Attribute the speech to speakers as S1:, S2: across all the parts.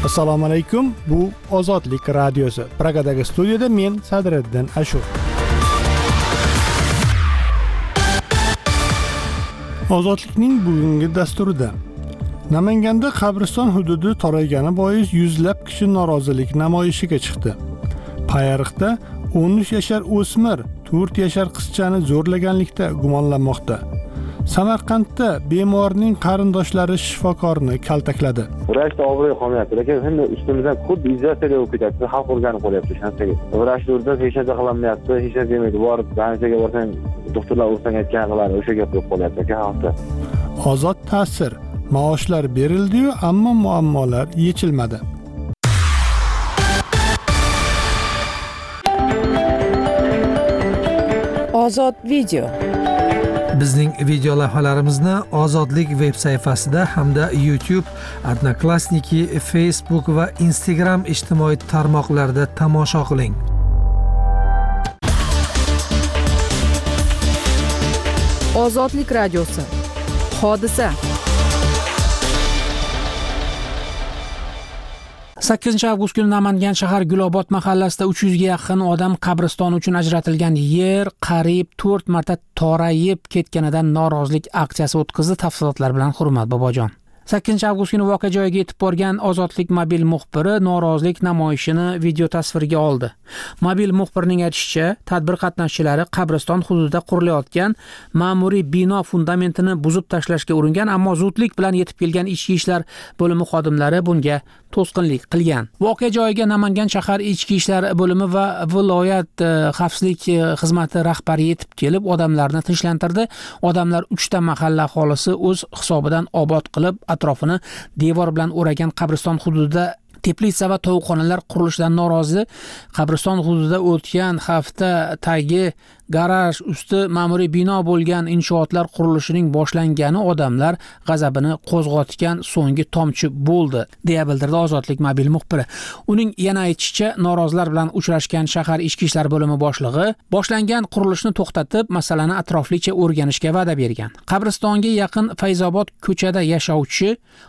S1: Assalomu alaykum. Bu Ozodlik radiosi. Pragadagi studiyada men Sadriddin Ashur. Ozodlikning bugungi dasturida Namanganda qabriston hududi toraygani bois yuzlab kishi norozilik namoyishiga chiqdi. Payariqda 13 yashar o'smir 4 yashar qizchani zo'rlaganlikda gumonlanmoqda. Samarqandda bemorning qarindoshlari shifokorni kaltakladi.
S2: Vrachda og'riq qolmayapti, lekin endi ustimizdan xuddi izolyatsiya bo'lib ketyapti. Xalq o'rganib qolyapti shansaga. Vrachda urdan hech narsa qilolmayapti, hech narsa demaydi. Borib banchaga borsang, doktorlar ursang aytgan qiladi, o'sha gap bo'lib qolyapti xalqda.
S1: Ozod ta'sir, maoshlar berildi-yu, ammo muammolar yechilmadi.
S3: Ozod video.
S4: Bizning video lavhalarimizni Ozodlik veb sayfasida hamda YouTube, Odnoklassniki, Facebook va Instagram ijtimoiy tarmoqlarida tomosha qiling.
S3: Ozodlik radiosi. Hodisa. 8-avgust kuni Namangan shahar Gulobod mahallasida 300 ga yaqin odam qabriston uchun ajratilgan yer qariyb 4 marta torayib ketganidan norozilik aksiyasi o'tkazdi. Tafsilotlar bilan Hurmat Bobojon. 8-avgust kuni voqea joyiga yetib borgan Ozodlik mobil muxbiri norozilik namoyishini video tasvirga oldi. Mobil muxbirning aytishicha, tadbir qatnashchilari qabriston hududida qurilayotgan ma'muriy bino fundamentini buzib tashlashga uringan, ammo zudlik bilan yetib kelgan ichki ishlar bo'limi xodimlari bunga to'sqinlik qilgan. Voqea joyiga Namangan shahar ichki ishlar bo'limi va viloyat xavfsizlik xizmati rahbari yetib kelib, odamlarni tinchlantirdi. Odamlar 3 ta mahalla aholisi o'z hisobidan obod qilib, atrofini devor bilan o'ragan qabriston hududida teplitsa va tovuqxonalar qurilishidan norozi. Qabriston hududida o'tgan hafta tagi garaj usti ma'muriy bino bo'lgan inshootlar qurilishining boshlangani odamlar g'azabini qo'zg'atgan so'nggi tomchi bo'ldi, deya bildirdi Ozodlik mobil muxbiri. Uning yana aytishicha, norozilar bilan uchrashgan shahar ichki ishlar bo'limi boshlig'i boshlangan qurilishni to'xtatib, masalani atroflicha o'rganishga va'da bergan. Qabristonga yaqin Fayzobod ko'chada yashovchi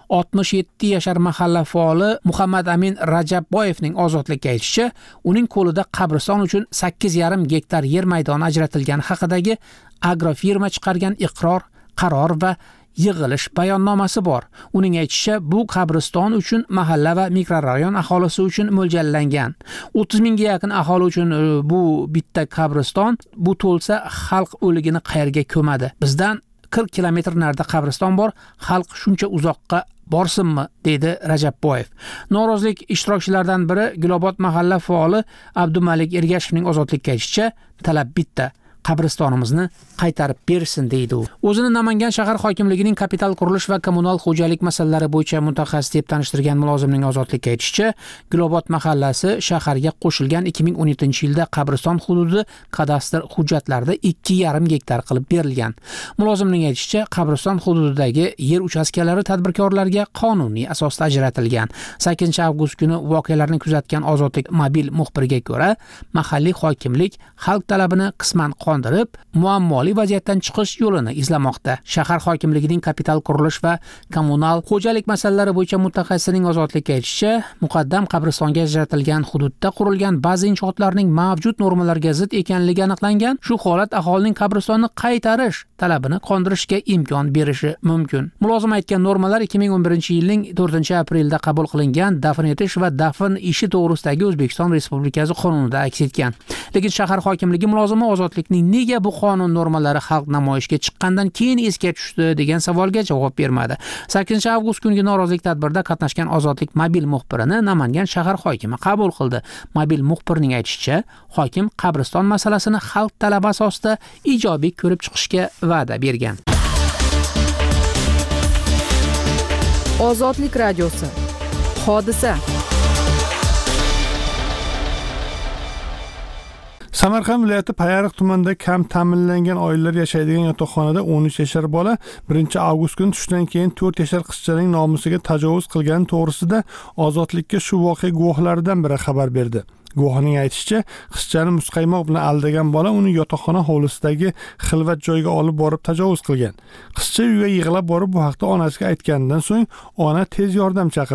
S3: 67 yashar mahalla faoli Muhammad Amin Rajabboyevning Ozodlikka aytishicha, uning qo'lida qabriston uchun 8,5 gektar yer maydoni ajratilgani haqidagi agrofirma chiqargan iqror, qaror va yig'ilish bayonnomasi bor. Uning aytishicha, bu qabriston uchun mahalla va mikrorayon aholisi uchun mo'ljallangan. 30 mingga yaqin aholi uchun bu bitta qabriston, bu to'lsa xalq o'ligini qayerga ko'madi. Bizdan 40 kilometr narida qabriston bor, xalq shuncha uzoqqa borsinmi, dedi Rajabboyev. Norozilik ishtirokchilaridan biri Gulobod mahalla faoli Abdumalik Ergashevning Ozodlikka aytishicha, talab bitta: qabristonimizni qaytarib bersin, deydi u. O'zini Namangan shahar hokimligining kapital qurilish va kommunal xo'jalik masalalari bo'yicha mutaxassis deb tanishtirgan mulozimning Ozodlikka aytishicha, Gulobod mahallasi shaharga qo'shilgan 2017-yilda qabriston hududi kadastr hujjatlarida 2,5 gektar qilib berilgan. Mulozimning aytishicha, qabriston hududidagi yer uchastkalari tadbirkorlarga qonuniy asosda ajratilgan. 8-avgust kuni voqealarni kuzatgan Ozodlik mobil muxbiriga ko'ra, mahalliy hokimlik xalq talabini qisman qondirib, muammoli vaziyatdan chiqish yo'lini izlamoqda. Shahar hokimligining kapital qurilish va kommunal xo'jalik masalalari bo'yicha mutaxassisining Ozodlikka aytishicha, muqaddam qabristonga ajratilgan hududda qurilgan ba'zi inshootlarning mavjud normalarga zid ekanligi aniqlangan. Shu holat aholining qabristonni qaytarish talabini qondirishga imkon berishi mumkin. Mulozim aytgan normalar 2011-yilning 4-aprelda qabul qilingan dafn etish va dafn ishi to'g'risidagi O'zbekiston Respublikasi qonunida aks etgan. Lekin shahar hokimligi mulozimi Ozodlikning nega bu qonun normalari xalq namoyishga chiqqandan keyin esga tushdi degan savolga javob bermadi. 8-avgust kungi norozilik tadbirida qatnashgan Ozodlik mobil muxbirini Namangan shahar hokimi qabul qildi. Mobil muxbirning aytishicha, hokim qabriston masalasini xalq talabi asosida ijobiy ko'rib chiqishga va'da bergan. Ozodlik radiosi. Hodisa.
S1: Samarqand viloyati Payariq tumanida kam ta'minlangan oilalar yashaydigan yotoqxonada 13 yashar bola 1-avgust kuni tushdan keyin 4 yashar qizchaning nomusiga tajovuz qilgani to'g'risida Ozodlikka shu voqea guvohlaridan biri xabar berdi. Guvohning aytishicha, qizchani muzqaymoq bilan aldagan bola uni yotoqxona hovlisidagi xilvat joyga olib borib tajovuz qilgan. Qizcha uyga yig'lab borib bu haqda onasiga aytganidan so'ng ona tez yordam chaqirgan.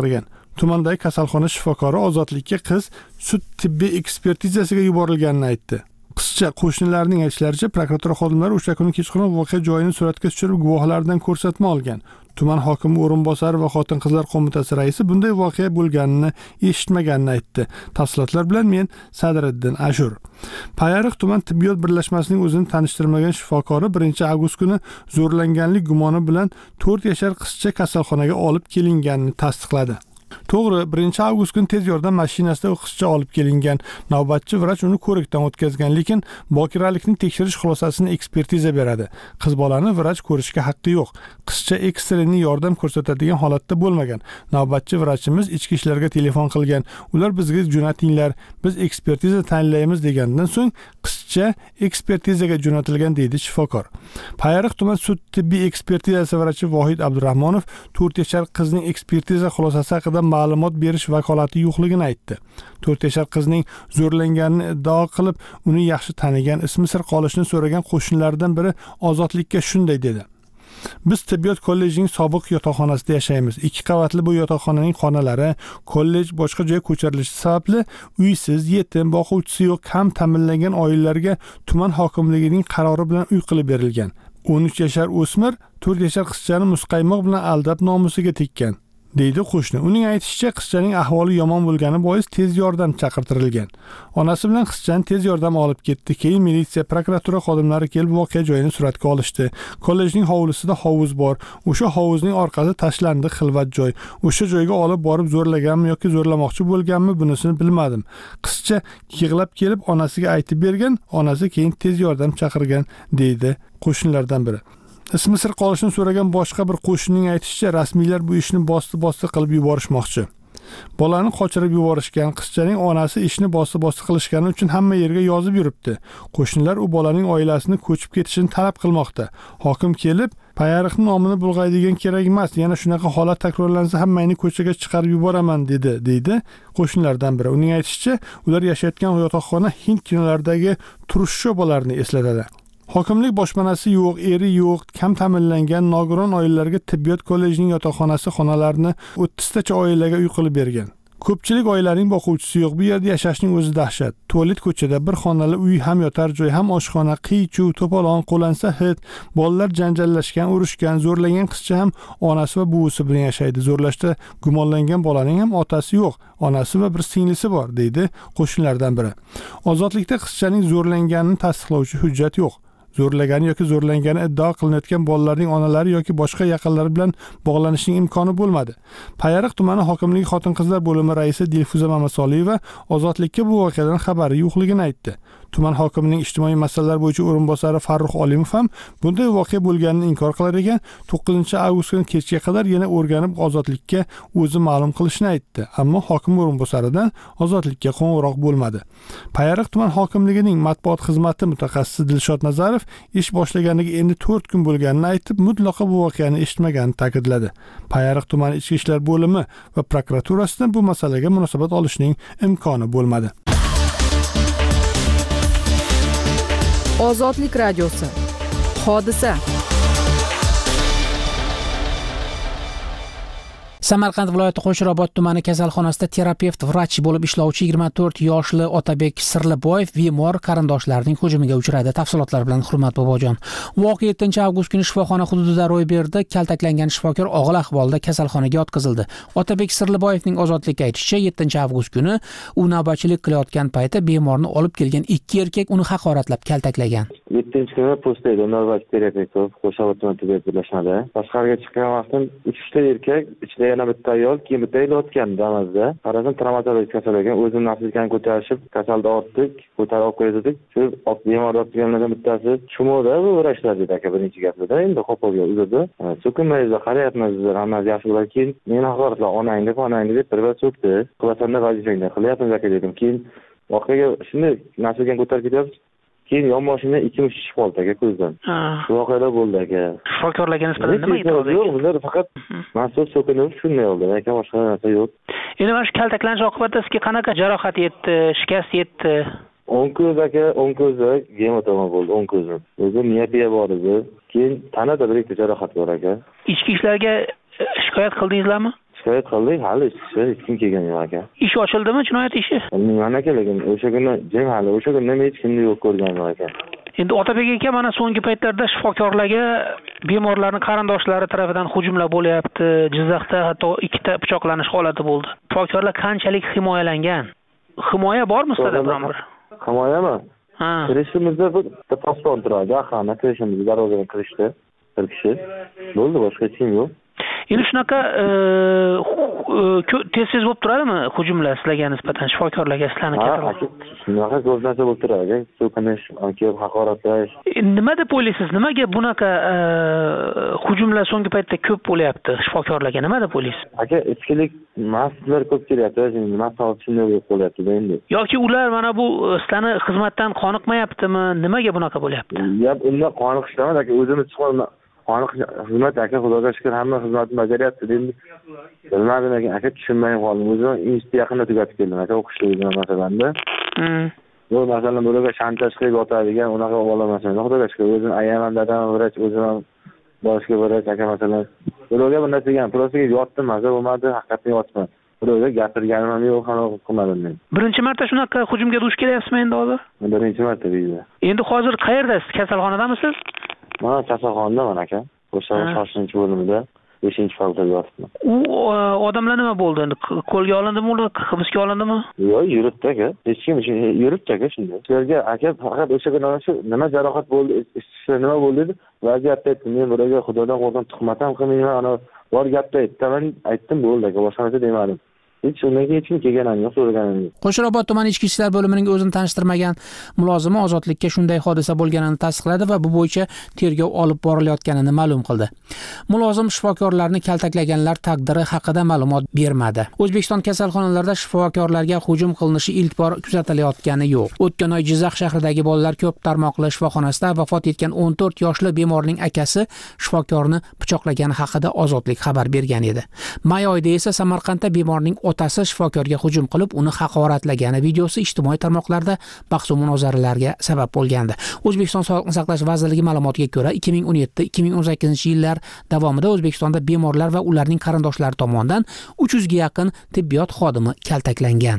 S1: Tumandagi kasalxona shifokori ozodlikka qiz sud tibbiy ekspertizasiga yuborilganini aytdi. Qizcha qo'shnilarning aytishlaricha, prokuratura xodimlari o'sha kuni kechqurun voqea joyini suratga tushirib, guvohlardan ko'rsatma olgan. Tuman hokimi o'rinbosari va Xotin-qizlar qo'mitasi raisi bunday voqea bo'lganini eshitmaganini aytdi. Tafsilotlar bilan men Sadriddin Ashur. Payariq tuman tibbiyot birlashmasining o'zini tanishtirmagan shifokori 1-avgust kuni zo'rlanganlik gumoni bilan 4 yashar qizcha kasalxonaga olib kelinganini tasdiqladi. To'g'ri, 1-avgust kuni tez yordam mashinasida qizcha olib kelingan. Navbatchi vrach uni ko'rikdan o'tkazgan, lekin bokiralikni tekshirish xulosasini ekspertiza beradi. Qiz bolani vrach ko'rishga haqqi yo'q. Qizcha ekstreniy yordam ko'rsatadigan holatda bo'lmagan. Navbatchi vrachimiz ichki ishlarga telefon qilgan. Ular bizga jo'natinglar, biz ekspertiza tayinlaymiz degandan so'ng qizcha ekspertizaga jo'natilgan deydi shifokor. Payariq tuman sud tibbiy ekspertizasi vrachi Vohid Abdurahmonov 4 yashar qizning ekspertiza xulosasi haqida ma'lumot berish vakolati yo'qligini aytdi. 4 yashar qizning zo'rlanganini iddao qilib, uni yaxshi tanigan, ismi sir qolishni so'ragan qo'shnilardan biri ozodlikka shunday dedi. Biz tibbiyot kollejining sobiq yotoqxonasida yashaymiz. 2 qavatli bu yotoqxonaning xonalari kollej boshqa joyga ko'chirilishi sababli uysiz, yetim, boquvchisi yo'q, kam ta'minlangan oilalarga tuman hokimligining qarori bilan uy qilib berilgan. 13 yashar o'smir 4 yashar qizchani muzqaymoq bilan aldab nomusiga tekkan, deydi qo'shni. Uning aytishicha, qizchaning ahvoli yomon bo'lgani bois tez yordam chaqirtirilgan. Onasi bilan qizchani tez yordam olib ketdi. Keyin militsiya, prokuratura xodimlari kelib voqea joyini suratga olishdi. Kollejning hovlisida hovuz bor. O'sha hovuzning orqasi tashlandi, xilvat joy. O'sha joyga olib borib zo'rlaganmi yoki zo'rlamoqchi bo'lganmi, bunisini bilmadim. Qizcha yig'lab kelib onasiga aytib bergan, onasi keyin tez yordam chaqirgan, deydi qo'shnilardan biri. Ismi sir qolishni so'ragan boshqa bir qo'shnining aytishicha, rasmiylar bu ishni bosti qilib yuborishmoqchi. Bolani qochirib yuborishgan, qizchaning onasi ishni bosti qilishgani uchun hamma yerga yozib yuribdi. Qo'shnilar u bolaning oilasini ko'chib ketishini talab qilmoqda. Hokim kelib, Payariqning nomini bulg'aydigan kerak emas, yana shunaqa holat takrorlansa hammani ko'chaga chiqarib yuboraman deydi qo'shnilardan biri. Uning aytishicha, ular yashayotgan yotoqxona Hind kinolaridagi turmush sho'balarini eslatadi. Hokimlik boshpanasi yo'q, eri yo'q, kam ta'minlangan nogiron oilalarga tibbiyot kollejining yotoqxonasi xonalarini 30 tacha oilaga uy qilib bergan. Ko'pchilik oilaning boquvchisi yo'q. Bu yerda yashashning o'zi dahshat. Tualet ko'chada, bir xonali uy, ham yotar joy, ham oshxona, qiy-chuv, to'polon, qo'lansa hid. Bolalar janjallashgan, urushgan, zo'rlangan qizcha ham onasi va buvisi bilan yashaydi. Zo'rlashda gumonlangan bolaning ham otasi yo'q, onasi va bir singlisi bor, deydi qo'shnilardan biri. Ozodlikda qizchaning zo'rlanganini tasdiqlovchi hujjat yo'q. Zo'rlagani yoki zo'rlangani iddao qilinayotgan bolalarning onalari yoki boshqa yaqinlari bilan bog'lanishning imkoni bo'lmadi. Payariq tumani hokimligi Xotin-qizlar bo'limi raisi Dilfuza Mamasoliyeva ozodlikka bu voqeadan xabari yo'qligini aytdi. Tuman hokimining ijtimoiy masalalar bo'yicha o'rinbosari Farruh Olimov ham bunday voqea bo'lganini inkor qilar ekan, 9-avgust kuni kechga qadar yana o'rganib ozodlikka o'zi ma'lum qilishni aytdi. Ammo hokim o'rinbosaridan ozodlikka qo'ng'iroq bo'lmadi. Payariq tuman hokimligining matbuot xizmati mutaxassisi Dilshod Nazarov ish boshlaganiga endi 4 kun bo'lganini aytib, mutlaqo bu voqeani eshitmaganini ta'kidladi. Payariq tumani ichki ishlar bo'limi va prokuraturasidan bu masalaga munosabat olishning imkoni bo'lmadi.
S5: Ozodlik radiosi. Hodisa.
S3: Samarqand viloyati Qo'shrobod tumani kasalxonasida terapevt vrach bo'lib ishlovchi 24 yoshli Otabek Sirliboyev bemor qarindoshlarining hujumiga uchradi. Tafsilotlar bilan Hurmat Bobojon. Voqea 7-avgust kuni shifoxona hududida ro'y berdi. Kaltaklangan shifokor og'ir ahvolda kasalxonaga yotqizildi. Otabek Sirliboyevning ozodlikka aytishicha, 7-avgust kuni u navbatchilik qilayotgan paytda bemorni olib kelgan 2 erkak uni haqoratlab kaltaklagan.
S2: 7-kuni postda navbatchi terapevt Qo'shrobod tuman tibbiyot birlashmada. Tashqariga chiqqan vaqtim 3 ta erkak, ichida yana bitta ayol, keyin bitta yotgan damazda. Qarasam travmatologik kasal ekan, o'zim nafslikani ko'tarishib, kasalni ortdik, ko'tarib olib qo'ydik. Shu bemor yotganlardan bittasi Chumoda bu vrachlar dedi aka birinchi gapida, endi qo'polga uzadi. So'kinmaysiz, qarayapmiz, hammasi yaxshi bo'lar. Keyin meni haqoratlar, onangni deb bir so'kdi. Qilasanlar vazifangni qilyapmiz aka dedim. Keyin voqeaga shunday nafslikani ko'tarib ketyapmiz. Keyin yon mashina 2 mush tushib qoldi aka ko'zdan. Shu voqealar bo'ldi aka.
S3: Shifokorlarga nisbatan nima e'tiroz?
S2: Yo'q, bular faqat mas'ul so'kinib shunday oldi aka, boshqa narsa yo'q.
S3: Endi mana shu kaltaklanish oqibatida sizga qanaqa jarohat yetdi, shikast yetdi?
S2: O'ng ko'z aka, o'ng ko'zda gematoma bo'ldi, o'ng ko'zim. O'zi miyopiya bor edi. Keyin tanada bir ikkita jarohat bor aka.
S3: Ichki ishlarga shikoyat qildingizlarmi?
S2: shikoyat qildik, hali hech kim kelgani yo'q aka.
S3: Ish ochildimi, jinoyat ishi?
S2: Bilmayman aka, lekin o'sha kuni jim, hali o'sha kuni hech kimni yo'q ko'rganim yo'q aka.
S3: Endi Otabek aka, mana so'nggi paytlarda shifokorlarga bemorlarning qarindoshlari tarafidan hujumlar bo'lyapti. Jizzaxda hatto 2ta pichoqlanish holati bo'ldi. Shifokorlar qanchalik himoyalangan? Himoya bormi sizda biron bir?
S2: Himoyami?
S3: Ha.
S2: Kirishimizda bitta posbon turadi, ahana kirishimizda darvozadan kirishdi. Bir kishi. Bo'ldi, boshqa hech kim yo'q.
S3: Endi shunaqa tez-tez bo'lib turadimi hujumlar sizlarga nisbatan shifokorlarga sizlarni katta?
S2: Shunaqa ko'p narsa bo'lib turadi. So'kinish, kelib haqoratlash.
S3: Nima deb o'ylaysiz? Nimaga bunaqa hujumlar so'nggi paytda ko'p bo'lyapti shifokorlarga? Nima deb o'ylaysiz?
S2: Aka, ichkilik masjidlar ko'p kelyapti, nima sabab shunday bo'lib qolyapti endi.
S3: Yoki ular mana bu sizlarni xizmatdan qoniqmayaptimi? Nimaga bunaqa bo'lyapti?
S2: Yap, unda qoniqishdaman aka, o'zimiz chiqolma. Xizmat aka, xudoga shukr, hamma xizmatni bajaryapti. Endi bilmadim aka, tushunmay qoldim. O'zim institut yaqinda tugatib keldim aka, o'qishda o'zim masalanda. Bu masalan bularga shantaj qilib yotadigan unaqa olamasan. Xudoga shukr, o'zim ayyaman dadam vrach, o'zim ham boshqa vrach aka masalan. Bularga bir narsa degan, prosta yotdim, maza bo'lmadi, haqiqatdan yotdim. Bularga gapirganim ham yo'q, qanaqa qilmadim men.
S3: Birinchi marta shunaqa hujumga duch kelyapsizmi endi hozir?
S2: Birinchi marta deydi.
S3: Endi hozir qayerdasiz? Kasalxonadamisiz?
S2: Mana kasalxonadaman aka. O'sha shoshilinch bo'limda 5-qavatda yotibman.
S3: U odamlar nima bo'ldi endi? Qo'lga olindimi, ular hibsga olindimi?
S2: Yo'q, yuribdi aka. Hech kim yuribdi aka shunday. Sizlarga aka faqat o'sha kuni nima jarohat bo'ldi, nima bo'ldi deb vaziyatda aytdim. Men bularga xudodan qo'rqib tuhmat ham qilmayman, ana bor gapda aytdim bo'ldi aka, boshqa narsa demadim. Hech shundan hech kim kelganim yo'q, so'raganim yo'q.
S3: Qo'shrobod tuman ichki ishlar bo'limining o'zini tanishtirmagan mulozimi ozodlikka shunday hodisa bo'lganini tasdiqladi va bu bo'yicha tergov olib borilayotganini ma'lum qildi. Mulozim shifokorlarni kaltaklaganlar taqdiri haqida ma'lumot bermadi. O'zbekiston kasalxonalarida shifokorlarga hujum qilinishi ilk bor kuzatilayotgani yo'q. O'tgan oy Jizzax shahridagi bolalar ko'p tarmoqli shifoxonasida vafot etgan 14 yoshli bemorning akasi shifokorni pichoqlagani haqida Ozodlik xabar bergan edi. May oyida esa Samarqandda bemorning otasi shifokorga hujum qilib, uni haqoratlagani videosi ijtimoiy tarmoqlarda bahs va munozaralarga sabab bo'lgandi. O'zbekiston Sog'liqni saqlash vazirligi ma'lumotiga ko'ra, 2017-2018 yillar davomida O'zbekistonda bemorlar va ularning qarindoshlari tomonidan 300 ga yaqin tibbiyot xodimi kaltaklangan.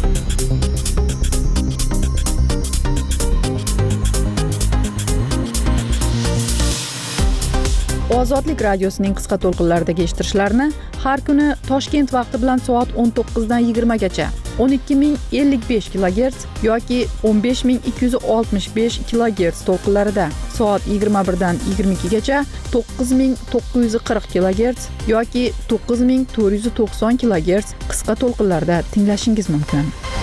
S5: Ozodlik radiosining qisqa to'lqinlaridagi eshittirishlarni har kuni Toshkent vaqti bilan soat 19 dan 20 gacha 12055 kHz yoki 15265 kHz to'lqinlarida, soat 21 dan 22 gacha 9940 kHz yoki 9490 kHz qisqa to'lqinlarda tinglashingiz mumkin.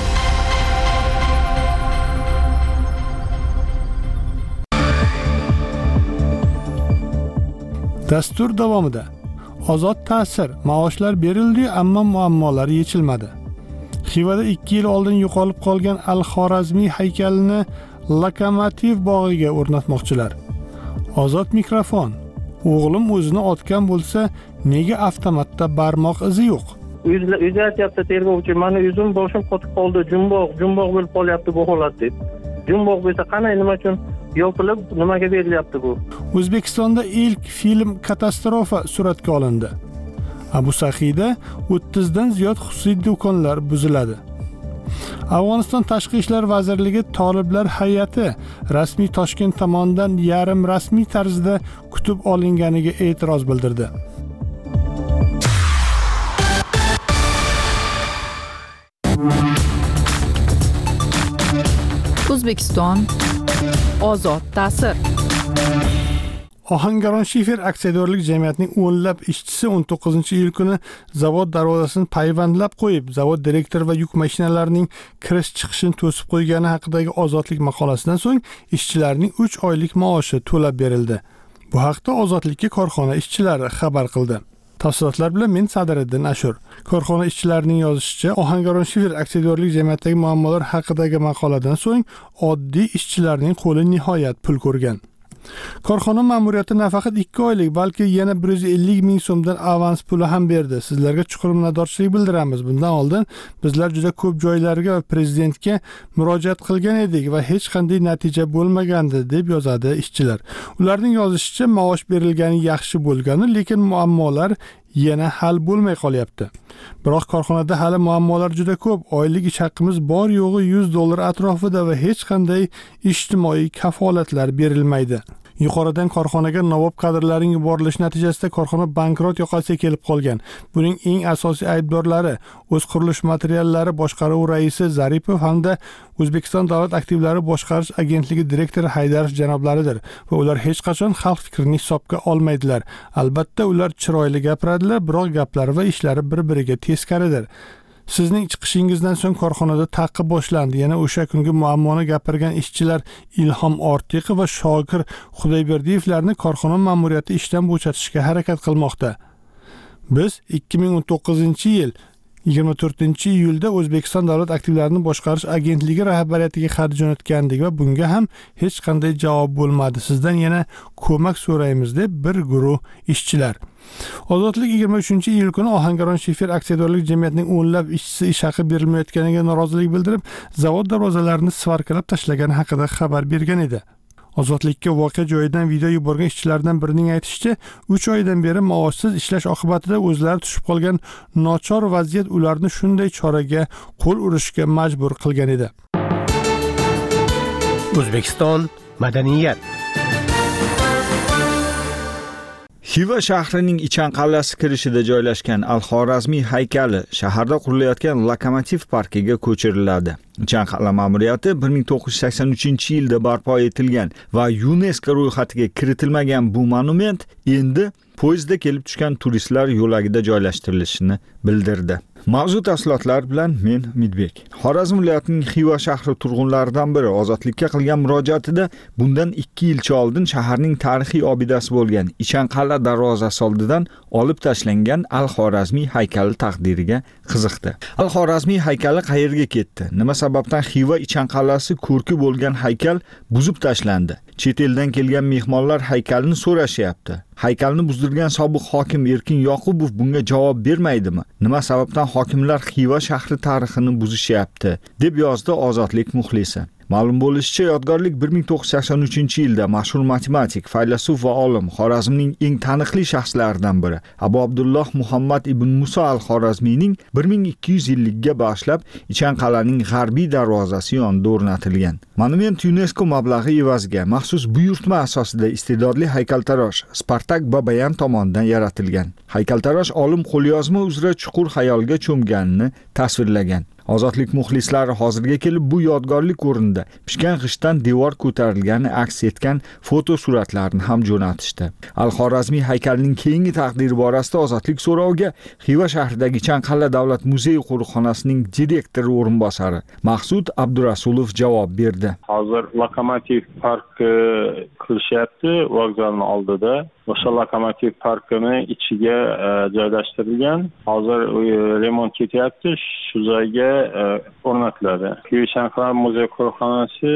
S1: Dastur davomida ozod ta'sir, maoshlar berildi, ammo muammolar yechilmadi. Xivada 2 yil oldin yo'qolib qolgan Al-Xorazmiy haykalini Lokomotiv bog'iga o'rnatmoqchilar. Ozod mikrofon. O'g'lim o'zini otgan bo'lsa, nega avtomatda barmoq izi yo'q?
S6: Uyda aytyapti tergovchi, meni yuzim boshim qotib qoldi, jumboq bo'lib qolyapti bu holat deb. Jumboq bo'lsa qanday, nima uchun yopilib, nimaga berilyapti bu?
S1: O'zbekistonda ilk film katastrofa suratga olindi. Abu Sahida 30 dan ziyod xususiy do'konlar buziladi. Afg'oniston Tashqi ishlar vazirligi toliblar hay'ati rasmiy Toshkent tomonidan yarim rasmiy tarzda kutib olinganiga e'tiroz bildirdi.
S5: O'zbekiston ozod ta'sir.
S1: Ohangaron Shifer aksiyadorlik jamiyatining o'nlab ishchisi 19-iyul kuni zavod darvozasini payvandlab qo'yib, zavod direktori va yuk mashinalarining kirish-chiqishini to'sib qo'ygani haqidagi Ozodlik maqolasidan so'ng ishchilarning 3 oylik maoshi to'lab berildi. Bu haqda Ozodlikka korxona ishchilari xabar qildi. Tafsilotlar bilan men Sadiriddin Ashur. Korxona ishchilarining yozishicha, Ohangaron Shifer aksiyadorlik jamiyatidagi muammolar haqidagi maqoladan so'ng oddiy ishchilarning qo'li nihoyat pul ko'rgan. Korxona ma'muriyati nafaqat 2 oylik, balki yana 150 ming so'mdan avans puli ham berdi. Sizlarga chuqur minnatdorchilik bildiramiz. Bundan oldin bizlar juda ko'p joylarga va prezidentga murojaat qilgan edik va hech qanday natija bo'lmagandi, deb yozadi ishchilar. Ularning yozishicha, maosh berilgani yaxshi bo'lgani, lekin muammolar yana hal bo'lmay qolyapti. Biroq korxonada hali muammolar juda ko'p. Oylik ish haqimiz bor yo'g'i $100 atrofida va hech qanday ijtimoiy kafolatlar berilmaydi. Yuqoridan korxonaga navob kadrlarning yuborilishi natijasida korxona bankrot yoqasiga kelib qolgan. Buning eng asosiy aybdorlari o'z qurilish materiallari boshqaruvi raisi Zaripov hamda O'zbekiston davlat aktivlari boshqarish agentligi direktori Haydarov janoblaridir va ular hech qachon xalq fikrini hisobga olmaydilar. Albatta ular chiroyli gapiradilar, biroq gaplari va ishlari bir-biriga teskaridir. Sizning chiqishingizdan so'ng korxonada ta'qib boshlandi. Yana o'sha kungi muammoni gapirgan ishchilar Ilhom Ortiqov va Shokir Xudoyberdiyevlarni korxona ma'muriyati ishdan bo'shatishga harakat qilmoqda. Biz 2019-yil 24-iyulda O'zbekiston davlat aktivlarini boshqarish agentligi rahbariyatiga xat jo'natgandik va bunga ham hech qanday javob bo'lmadi. Sizdan yana ko'mak so'raymiz deb bir guruh ishchilar. Ozodlik 23-iyul kuni Ohangaron Shifer aksiyadorlik jamiyatining o'nlab ishchisi ish haqi berilmayotganiga norozilik bildirib, zavod darvozalarini svarkalab tashlagani haqida xabar bergan edi. Ozodlikka voqea joyidan video yuborgan ishchilardan birining aytishicha, 3 oydan beri maoshsiz ishlash oqibatida o'zlari tushib qolgan nochor vaziyat ularni shunday choraga qo'l urishga majbur qilgan edi.
S7: O'zbekiston madaniyat.
S8: Xiva shahrining Ichanqal'asi kirishida joylashgan Al-Xorazmiy haykali shaharda qurilayotgan Lokomotiv parkiga ko'chiriladi. Ichanqal'a ma'muriyati 1983-yilda barpo etilgan va UNESCO ro'yxatiga kiritilmagan bu monument endi poyezdda kelib tushgan turistlar yo'lagida joylashtirilishini bildirdi. Mavzu tafsilotlar bilan men Midbek. Xorazm viloyatining Xiva shahri turg'unlaridan biri ozodlikka qilgan murojaatida bundan 2 yilcha oldin shaharning tarixiy obidasi bo'lgan Ichanqal'a darvozasi oldidan olib tashlangan Al-Xorazmiy haykali taqdiriga qiziqdi. Al-Xorazmiy haykali qayerga ketdi? Nima sababdan Xiva Ichanqal'asi ko'rki bo'lgan haykal buzib tashlandi? Chet eldan kelgan mehmonlar haykalni so'rashyapti. Haykalni buzdirgan sobiq hokim Erkin Yoqubov bunga javob bermaydimi? Nima sababdan hokimlar Xiva shahri tarixini buzishyapti, deb yozdi Ozodlik muxlisi. Ma'lum bo'lishicha, yodgorlik 1983-yilda mashhur matematik, faylasuf va olim Xorazmning eng taniqli shaxslaridan biri Abu Abdulloh Muhammad ibn Muso al-Xorazmiyning 1200 yilligiga bag'ishlab Ichanqal'aning g'arbiy darvozasi yonida o'rnatilgan. Monument UNESCO mablag'i evaziga maxsus buyurtma asosida iste'dodli haykaltarosh Spartak Babayan tomonidan yaratilgan. Haykaltarosh olim qo'lyozma uzra chuqur xayolga cho'mganini tasvirlagan. Ozodlik muxlislari hozirga kelib bu yodgorlik o'rnida pishgan g'ishtdan devor ko'tarilgani aks etgan foto suratlarni ham jo'natishdi. Al-Xorazmiy haykalining keyingi taqdiri borasida Ozodlik so'roviga Xiva shahridagi Ichanqal'a davlat muzeyi qo'riqxonasining direktori o'rinbosari Maqsud Abdurasulov javob berdi.
S9: Hozir Lokomotiv parki qilishyapti vokzalning oldida. O'sha Lokomotiv parkini ichiga joylashtirilgan. Hozir remont ketyapti. Shu joyga o'rnatiladi. Ichanqal'a muzey qo'riqxonasi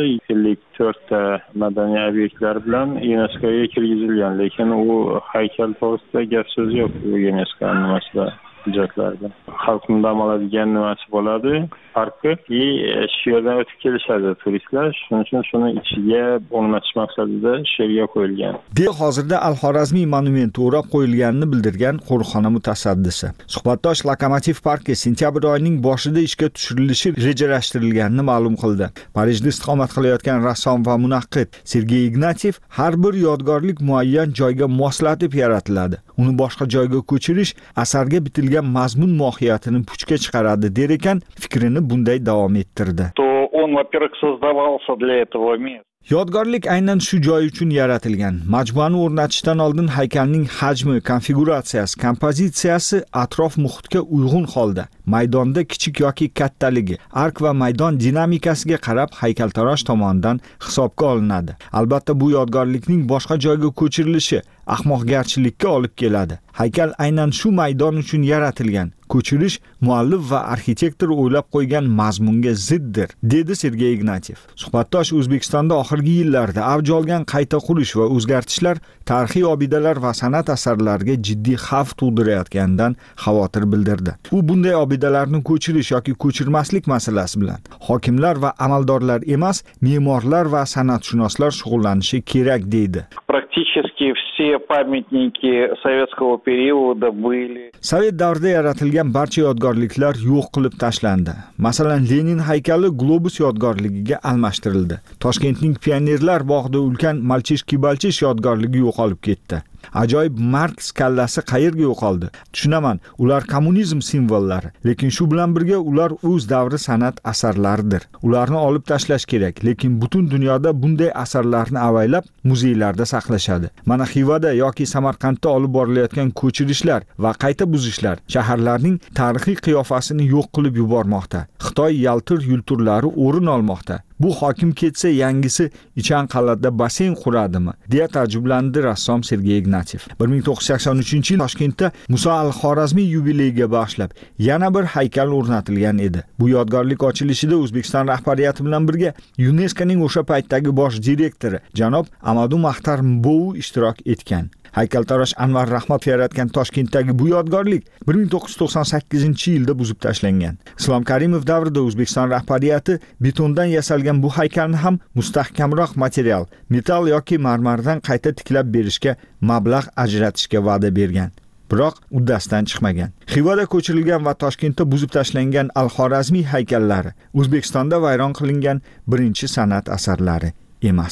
S9: 4 ta madaniy obyektlar bilan UNESCOga kirgizilgan, lekin u haykal to'g'risida gap so'z yo'q UNESCO nimasida. hujjatlarda. Xalqning dam oladigan nimasi bo'ladi? Parki shu yerdan o'tib kelishadi turistlar. Shuning uchun shuni ichiga o'rnatish maqsadida shu yerga qo'yilgan.
S8: Hozirda Al-Xorazmiy monumenti o'rab qo'yilganini bildirgan qo'riqxona mutasaddisi. Suhbatdosh Lokomotiv parki sentyabr oyining boshida ishga tushirilishi rejalashtirilganini ma'lum qildi. Parijda istiqomat qilayotgan rassom va munaqqid Sergey Ignatiev har bir yodgorlik muayyan joyga moslatib yaratiladi. Uni boshqa joyga ko'chirish asarga bitilgan mazmun mohiyatini puchga chiqaradi der ekan, fikrini bunday davom ettirdi.
S10: Он, во-первых, создавался для этого места.
S8: Yodgorlik aynan shu joy uchun yaratilgan. Majmuani o'rnatishdan oldin haykalning hajmi, konfiguratsiyasi, kompozitsiyasi atrof muhitga uyg'un holda, maydonda kichik yoki kattaligi, ark va maydon dinamikasiga qarab haykaltarosh tomonidan hisobga olinadi. Albatta bu yodgorlikning boshqa joyga ko'chirilishi ahmoqgarchilikka olib keladi. Haykal aynan shu maydon uchun yaratilgan. Ko'chirish muallif va arxitektor o'ylab qo'ygan mazmunga ziddir, dedi Sergey Ignatiev. Suhbatdosh O'zbekistonda oxirgi yillarda avj olgan qayta qurish va o'zgartishlar tarixiy obidalar va san'at asarlariga jiddiy xavf tug'dirayotganidan xavotir bildirdi. U bunday obidalarni ko'chirish yoki ko'chirmaslik masalasi bilan hokimlar va amaldorlar emas, me'morlar va san'atshunoslar shug'ullanishi kerak deydi.
S10: практически все памятники советского периода были.
S8: Sovet davrida yaratilgan barcha yodgorliklar yo'q qilib tashlandi. Masalan, Lenin haykali Globus yodgorligiga almashtirildi. Toshkentning Pionerlar bog'ida ulkan Malchish-Kibalchish yodgorligi yo'qolib ketdi. Ajoyib Marks kallasi qayerga yo'qoldi? Tushunaman, ular kommunizm simvollari, lekin shu bilan birga ular o'z davri san'at asarlaridir. Ularni olib tashlash kerak, lekin butun dunyoda bunday asarlarni avaylab muzeylarda saqlashadi. Mana Xivada yoki Samarqandda olib borilayotgan ko'chirishlar va qayta buzishlar shaharlarning tarixiy qiyofasini yo'q qilib yubormoqda. Xitoy yaltir yulturlari o'rin olmoqda. Bu hokim ketsa yangisi Ichan qal'ada basen quradimi? deya ta'jublanadi rassom Sergey Ignatiev. 1983-yil Toshkentda Muso al-Xorazmiy yubileyiga bag'ishlab yana bir haykal o'rnatilgan edi. Bu yodgorlik ochilishida O'zbekiston rahbariyati bilan birga UNESCOning o'sha paytdagi bosh direktori janob Amadu Maxtar Mbou ishtirok etgan. Haykaltarosh Anvar Rahmatov yaratgan Toshkentdagi bu yodgorlik 1998-yilda buzib tashlangan. Islom Karimov davrida O'zbekiston rahbariyati betondan yasalgan bu haykalni ham mustahkamroq material, metall yoki marmardan qayta tiklab berishga mablag' ajratishga va'da bergan. Biroq uddasidan chiqmagan. Xivada ko'chirilgan va Toshkentda buzib tashlangan Al-Xorazmiy haykallari O'zbekistonda vayron qilingan birinchi san'at asarlari emas.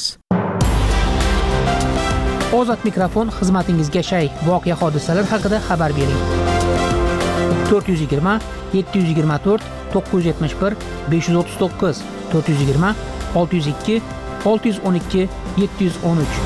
S3: Ozod mikrofon xizmatingizga shay. Voqea hodisalar haqida xabar bering. 420 724 971 539 420 602 612 713.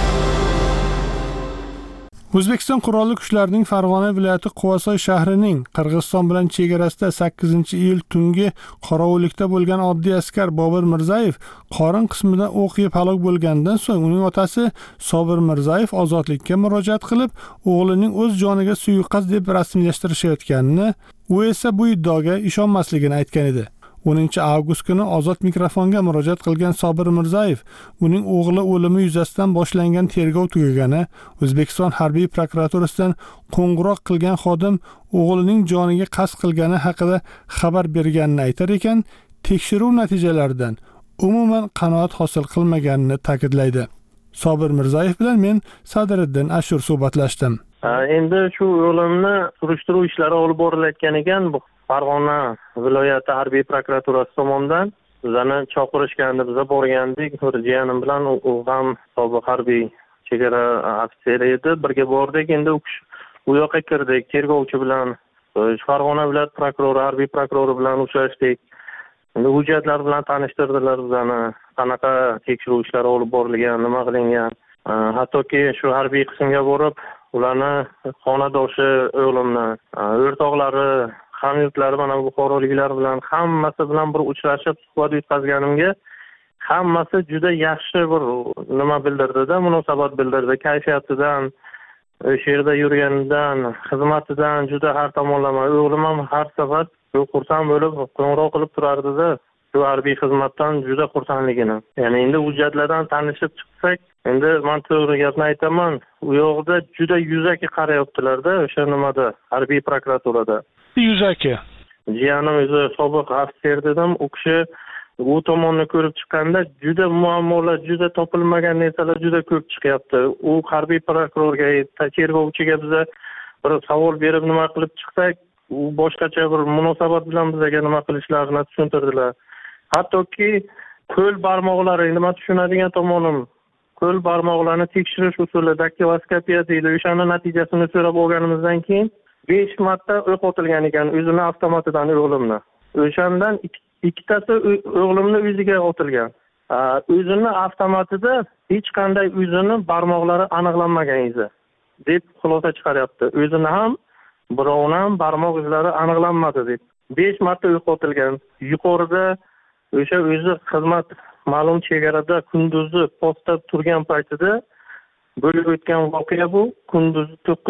S1: O'zbekiston qurolli kuchlarining Farg'ona viloyati Quvasoy shahrining Qirg'iziston bilan chegarasida 8-iyul tungi qorovullikda bo'lgan oddiy askar Bobur Mirzayev qorin qismida o'q yeb halok bo'lgandan so'ng uning otasi Sobir Mirzayev ozodlikka murojaat qilib, o'g'lining o'z joniga suiqasd deb rasmiylashtirishayotganini, u esa bu iddaoga ishonmasligini aytgan edi. 10-avgust kuni Ozod mikrofonga murojaat qilgan Sobir Mirzayev uning o'g'li o'limi yuzasidan boshlangan tergov tugagani, O'zbekiston harbiy prokuraturasidan qo'ng'iroq qilgan xodim o'g'lining joniga qasd qilgani haqida xabar berganini aytar ekan, tekshiruv natijalaridan umuman qanoat hosil qilmaganini ta'kidlaydi. Sobir Mirzayev bilan men Sadiriddin Ashur suhbatlashdim.
S6: Endi shu o'limni surishtiruv ishlari olib borilayotgan ekan. Bu Farg'ona viloyati harbiy prokuraturasi tomonidan bizani chaqirishgandi, biz borgandik. Jiyanim bilan u ham sobiq harbiy chegara ofitseri edi. Birga bordik. Endi u yoqqa kirdik. Tergovchi bilan Farg'ona viloyat prokurori, harbiy prokurori bilan uchrashdik. Endi hujjatlar bilan tanishtirdilar bizani. Qanaqa tekshiruv ishlari olib borilgan, nima qilingan. Hattoki shu harbiy qismga borib, ularni xonadoshi o'g'limni, o'rtoqlari, hamyurtlari mana bu buxoroliklar bilan hammasi bilan bir uchrashib suhbat o'tkazganimga hammasi juda yaxshi bir nima bildirdi-da, munosabat bildirdi. Kayfiyatidan, o'sha yerda yurganidan, xizmatidan juda har tomonlama. O'g'lim ham har safar xursand bo'lib qo'ng'iroq qilib turardi-da, shu harbiy xizmatdan juda xursandligini. Ya'ni endi hujjatlardan tanishib chiqsak, endi men to'g'ri gapni aytaman, u yoqda juda yuzaki qarayaptilar-da, o'sha nimada, harbiy prokuraturada.
S1: Yuzaki.
S6: Jiyanim o'zi sobiq ofitser dedim, u kishi u tomonni ko'rib chiqqanda juda muammolar, juda topilmagan narsalar juda ko'p chiqyapti. U harbiy prokurorga, tergovchiga biza bir savol berib nima qilib chiqsak, u boshqacha bir munosabat bilan bizga nima qilishlarini tushuntirdilar. Hattoki qo'l barmoqlari, endi men tushunadigan tomonim, qo'l barmoqlarini tekshirish usuli, daktiloskopiya deydi. O'shaning natijasini so'rab olganimizdan keyin 5 marta o'q otilgan ekan o'zini avtomatidan o'g'limni. O'shandan ikkitasi o'g'limni o'ziga otilgan. O'zini avtomatida hech qanday o'zini barmoqlari aniqlanmagan edi deb xulosa chiqaryapti. O'zini ham birovni ham barmoq izlari aniqlanmadi deb 5 marta o'q otilgan. Yuqorida o'sha o'zi xizmat ma'lum chegarada kunduzi postda turgan paytida bo'lib o'tgan voqea bu. Kunduz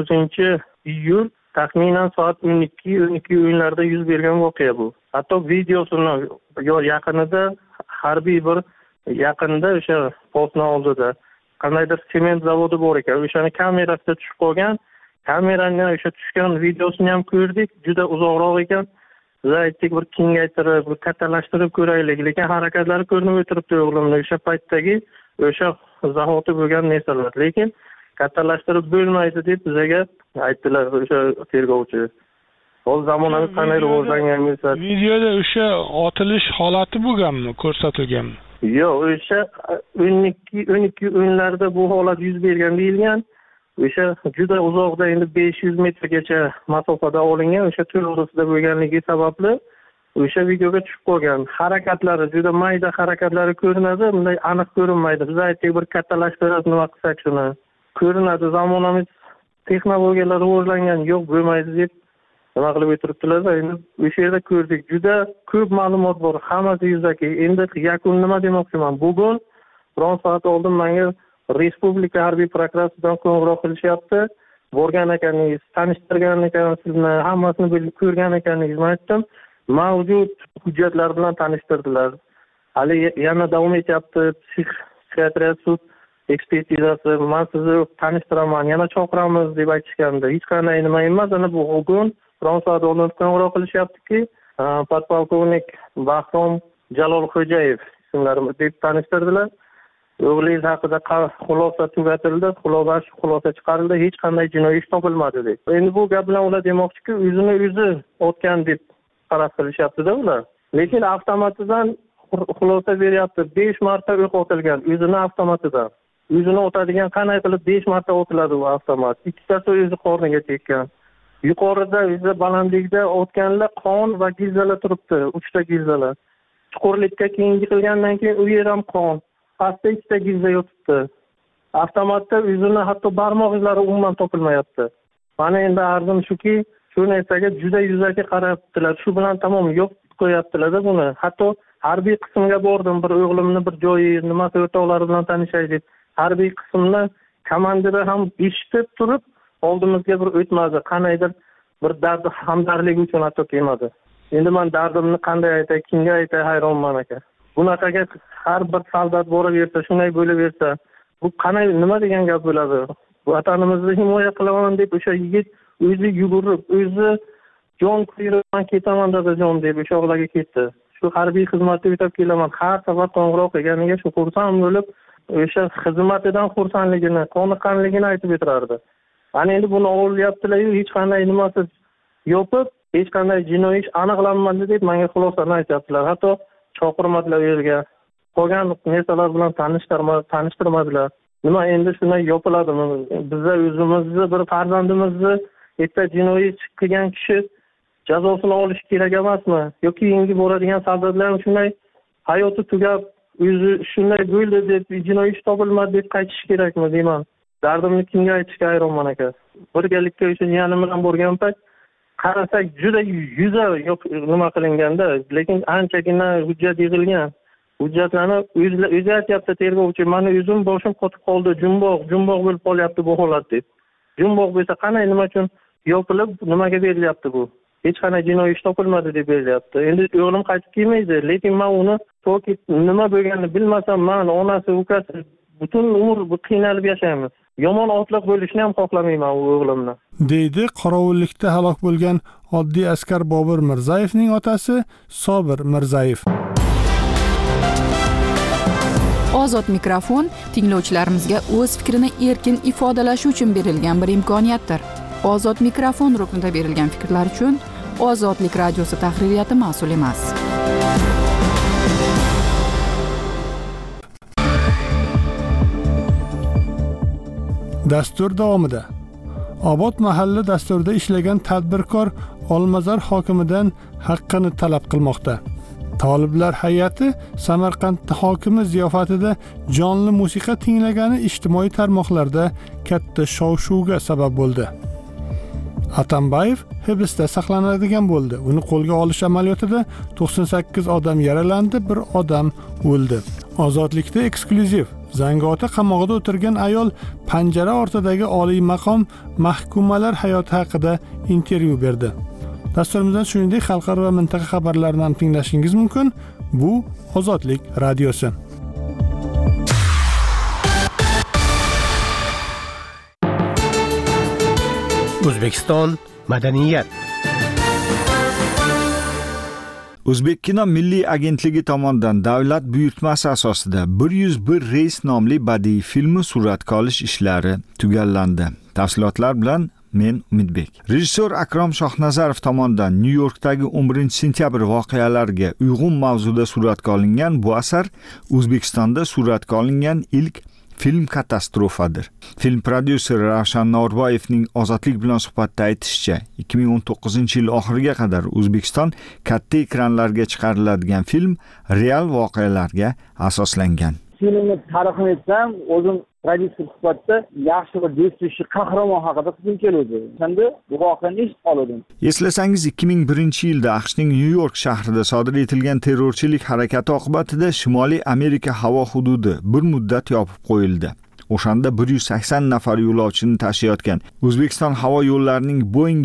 S6: 9-iyul taxminan soat 12 o'yinlarda yuz bergan voqea bu. Hatto videosini yaqinida harbiy bir yaqinda o'sha postni oldida qandaydir sement zavodi bor ekan. O'shani kamerasida tushib qolgan. Kameraning o'sha tushgan videosini ham ko'rdik. Juda uzoqroq ekan. Biz aytdik bir kengaytirib, bir kattalashtirib ko'raylik, lekin harakatlari ko'rinib o'tiribdi o'g'limning o'sha paytdagi o'sha zahoti bo'lgan narsalar, lekin kattalashtirib bo'lmaydi deb bizaga aytdilar o'sha tergovchi. Hozir zamonamiz qanday rivojlangan bo'lsa,
S1: videoda o'sha otilish holati bo'lganmi, ko'rsatilganmi?
S6: yo'q, o'sha 12 o'yinlarda bu holat yuz bergan deyilgan. O'sha juda uzoqda, endi 500 metrgacha masofada olingan, o'sha to'l o'rtasida bo'lganligi sababli o'sha videoga tushib qolgan. Harakatlari juda mayda harakatlari ko'rinadi, bunday aniq ko'rinmaydi. Biz aytdik bir kattalashtirib nima qilsak shuni. Ko'rinadi, zamonamiz texnologiyalar rivojlangan, yo'q bo'lmaydi deb nima qilib o'tiribdilar. Endi o'sha yerda ko'rdik, juda ko'p ma'lumot bor, hammasi yuzaki. Endi yakun nima demoqchiman? Bugun biron soat oldin menga Respublika harbiy prokuraturasidan qo'ng'iroq qilishyapti. Borgan ekaningiz, tanishtirgan ekan sizni, hammasini bilib ko'rgan ekaningizni aytdim. Mavjud hujjatlar bilan tanishtirdilar. Hali yana davom etyapti psixiatriya sud ekspertizasi. Men sizni tanishtiraman, yana chaqiramiz deb aytishganda, hech qanday nima emas. Ana bu bugun biron soat oldin qo'ng'iroq qilishyaptiki, podpolkovnik Bahrom Jalolxo'jayev ismlari deb tanishtirdilar. O'g'lingiz haqida xulosa tugatildi, xulosa chiqarildi, hech qanday jinoiy ish topilmadi deb. Endi bu gap bilan ular demoqchiki, o'zi otgan deb qaror qilishyapti-da ular. Lekin avtomatidan xulosa beryapti. 5 marta o'q otilgan o'zini avtomatidan. O'zini otadigan qanday qilib 5 marta otiladi u avtomat? Ikkitasi o'zi qorniga tekkan. Yuqorida o'zi balandlikda otganlar qon va gilzalar turibdi, 3 ta gilzalar. Chuqurlikka keyin yiqilgandan keyin u yer ham qon. Pastda 2 ta gilza yotibdi. Avtomatda o'zini hatto barmoq izlari umuman topilmayapti. Mana endi arzim shuki, shu narsaga juda yuzaki qarayaptilar. Shu bilan tamom yo'q qo'yaptilar-da buni. Hatto harbiy qismga bordim, bir o'g'limni bir joyi, nimasi o'rtoqlari bilan tanishay deb. Harbiy qismni komandiri ham eshitib turib, oldimizga bir o'tmadi. Qanaydir bir dard hamdardlik uchun hatto kelmadi. Endi men dardimni qanday aytay, kimga aytay hayronman aka. Bunaqaga har bir soldat boraversa, shunday bo'laversa, bu qanday nima degan gap bo'ladi? Vatanimizni himoya qilaman deb o'sha yigit o'zi yugurib, o'zi jon qo'yib ketaman dadajon deb o'sha yoqlarga ketdi. Shu harbiy xizmatda o'tab kelaman, har safar qo'ng'iroq qilganiga shu xursand bo'lib, o'sha xizmatidan xursandligini, qoniqqanligini aytib o'tirardi. Ana endi buni olyaptilar-yu, hech qanday nimasiz yopib, hech qanday jinoiy ish aniqlanmadi deb menga xulosani aytyaptilar. Hatto chaqirmadilar yerga. Qolgan narsalar bilan tanishtirmadilar. Nima endi shunday yopiladimi? Bizlar o'zimizni bir farzandimizni erta jinoiy ish qilgan kishi jazosini olish kerak emasmi? Yoki keyingi boradigan soldatlar ham shunday hayoti tugab, o'zi shunday bo'ldi deb jinoiy ish topilmadi deb qaytish kerakmi deyman. Dardimni kimga aytishga hayronman aka. Birgalikda o'sha jiyanim bilan borgan payt qarasak juda yuza yo'q nima qilinganda, lekin anchagina hujjat yig'ilgan. Hujjatlarni o'zi aytyapti tergovchi, meni o'zim boshim qotib qoldi, jumboq bo'lib qolyapti bu holat deb. Jumboq bo'lsa qanday, nima uchun yopilib, nimaga berilyapti bu? Hech qanday jinoiy ish topilmadi deb berilyapti. Endi o'g'lim qaytib kelmaydi, lekin men uni to'ki nima bo'lganini bilmasam, men onasi, ukasi butun umr qiynalib yashaymiz. Yomon otliq bo'lishni ham xohlamayman u o'g'limni.
S1: deydi qorovullikda halok bo'lgan oddiy askar Bobur Mirzayevning otasi Sobir Mirzayev.
S5: Ozod mikrofon tinglovchilarimizga o'z fikrini erkin ifodalashi uchun berilgan bir imkoniyatdir. Ozod mikrofon ruknida berilgan fikrlar uchun Ozodlik radiosi tahririyati mas'ul emas.
S1: Dastur davomida Obod mahalla dasturida ishlagan tadbirkor Olmazor hokimidan haqqini talab qilmoqda. Taliblar hay'ati Samarqand hokimi ziyofatida jonli musiqa tinglagani ijtimoiy tarmoqlarda katta shov-shuvga sabab bo'ldi. Atambayev hibsda saqlanadigan bo'ldi. Uni qo'lga olish amaliyotida 98 odam yaralandi, bir odam o'ldi. Ozodlikda eksklyuziv. Zangiota qamoqda o'tirgan ayol panjara ortidagi oliy maqom mahkumalar hayoti haqida intervyu berdi. Dasturimizdan shuningdek xalqaro va mintaqa xabarlarini ham tinglashingiz mumkin. Bu Ozodlik radiosi.
S7: O'zbekiston madaniyat.
S8: O'zbekkino Milliy agentligi tomonidan davlat buyurtmasi asosida 101 reys nomli badiiy filmi suratga olish ishlari tugallandi. Tafsilotlar bilan men Umidbek. Rejissor Akrom Shohnazarov tomonidan Nyu-Yorkdagi 11-sentyabr voqealariga uyg'un mavzuda suratga olingan bu asar O'zbekistonda suratga olingan ilk film katastrofadir. Film prodyuseri Ravshan Norboyevning Ozodlik bilan suhbatda aytishicha, 2019-yil oxiriga qadar O'zbekiston katta ekranlarga chiqariladigan film real voqealarga asoslangan.
S2: Filmni tarixini aytsam, o'zim prodyuser suhbatda yaxshi bir действующий qahramon haqida qilib keluvdi. Endi bu voqeani eshitib qoldim.
S8: Eslasangiz 2001-yilda AQShning Nyu-York shahrida sodir etilgan terrorchilik harakati oqibatida Shimoliy Amerika havo hududi bir muddat yopib qo'yildi. O'shanda 180 nafar yo'lovchini tashiyotgan O'zbekiston havo yo'llarining Boeing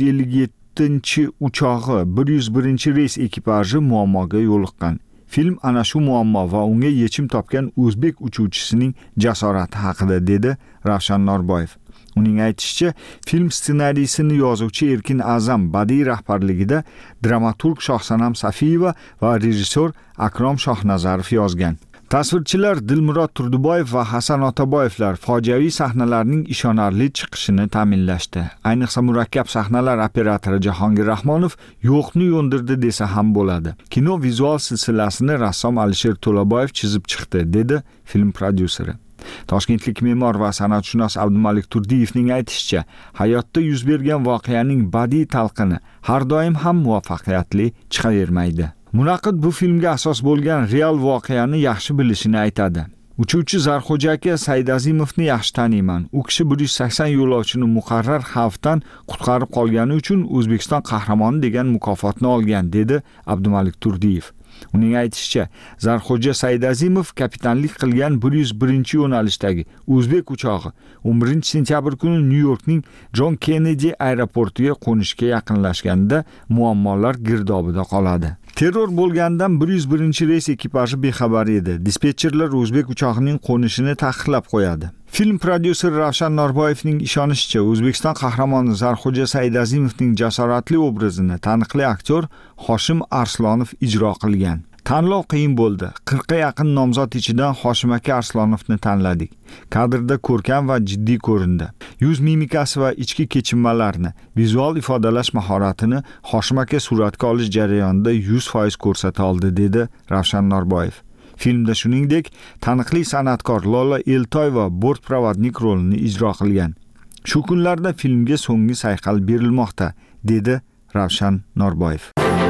S8: 757-uchog'i 101-reys ekipaji muammoga yo'liqqan. Film ana shu muammo va unga yechim topgan o'zbek uchuvchisining jasorati haqida dedi Ravshan Norboyev. Uning aytishicha, film ssenariysini yozuvchi Erkin Azam badiiy rahbarligida dramaturg Shohsanam Safiyeva va rejissor Akrom Shohnazarov yozgan. Tasvirchilar Dilmurod Turduboyev va Hasan Otaboyevlar fojiaviy sahnalarning ishonarli chiqishini ta'minlashdi. Ayniqsa murakkab sahnalar operatori Jahongir Rahmonov yo'qni yo'ndirdi desa ham bo'ladi. Kino vizual silsilasini rassom Alisher To'laboyev chizib chiqdi, dedi film prodyuseri. Toshkentlik me'mor va san'atshunos Abdumalik Turdiyevning aytishicha, hayotda yuz bergan voqeaning badiiy talqini har doim ham muvaffaqiyatli chiqavermaydi. Munaqid bu filmga asos bo'lgan real voqeani yaxshi bilishini aytadi. Uchuvchi Zarxo'ja aka Saydazimovni yaxshi taniyman. U kishi 180 yo'lovchini muqarrar xavfdan qutqarib qolgani uchun O'zbekiston qahramoni degan mukofotni olgan, dedi Abdumalik Turdiyev. Uning aytishicha, Zarxo'ja Saydazimov kapitanlik qilgan 101-yo'nalishdagi o'zbek uchog'i 11-sentyabr kuni Nyu-Yorkning John Kennedy aeroportiga qo'nishga yaqinlashganda muammolar girdobida qoladi. Terror bo'lgandan 101-reys ekipaji bexabar edi. Dispetcherlar o'zbek uchog'ining qo'nishini taqiqlab qo'yadi. Film prodyuseri Ravshan Norboyevning ishonishicha, O'zbekiston qahramoni Zarxo'ja Saydazimovning jasoratli obrazini taniqli aktyor Hoshim Arslonov ijro qilgan. Tanlov qiyin bo'ldi. 40 ga yaqin nomzod ichidan Hoshim aka Arslonovni tanladik. Kadrda ko'rkam va jiddiy ko'rindi. Yuz mimikasi va ichki kechinmalarni, vizual ifodalash mahoratini Hoshim aka suratga olish jarayonida 100% ko'rsata oldi, dedi Ravshan Norboyev. Filmda shuningdek, taniqli san'atkor Lola Eltoyeva bortprovodnik rolini ijro qilgan. Shu kunlarda filmga so'nggi sayqal berilmoqda, dedi Ravshan Norboyev.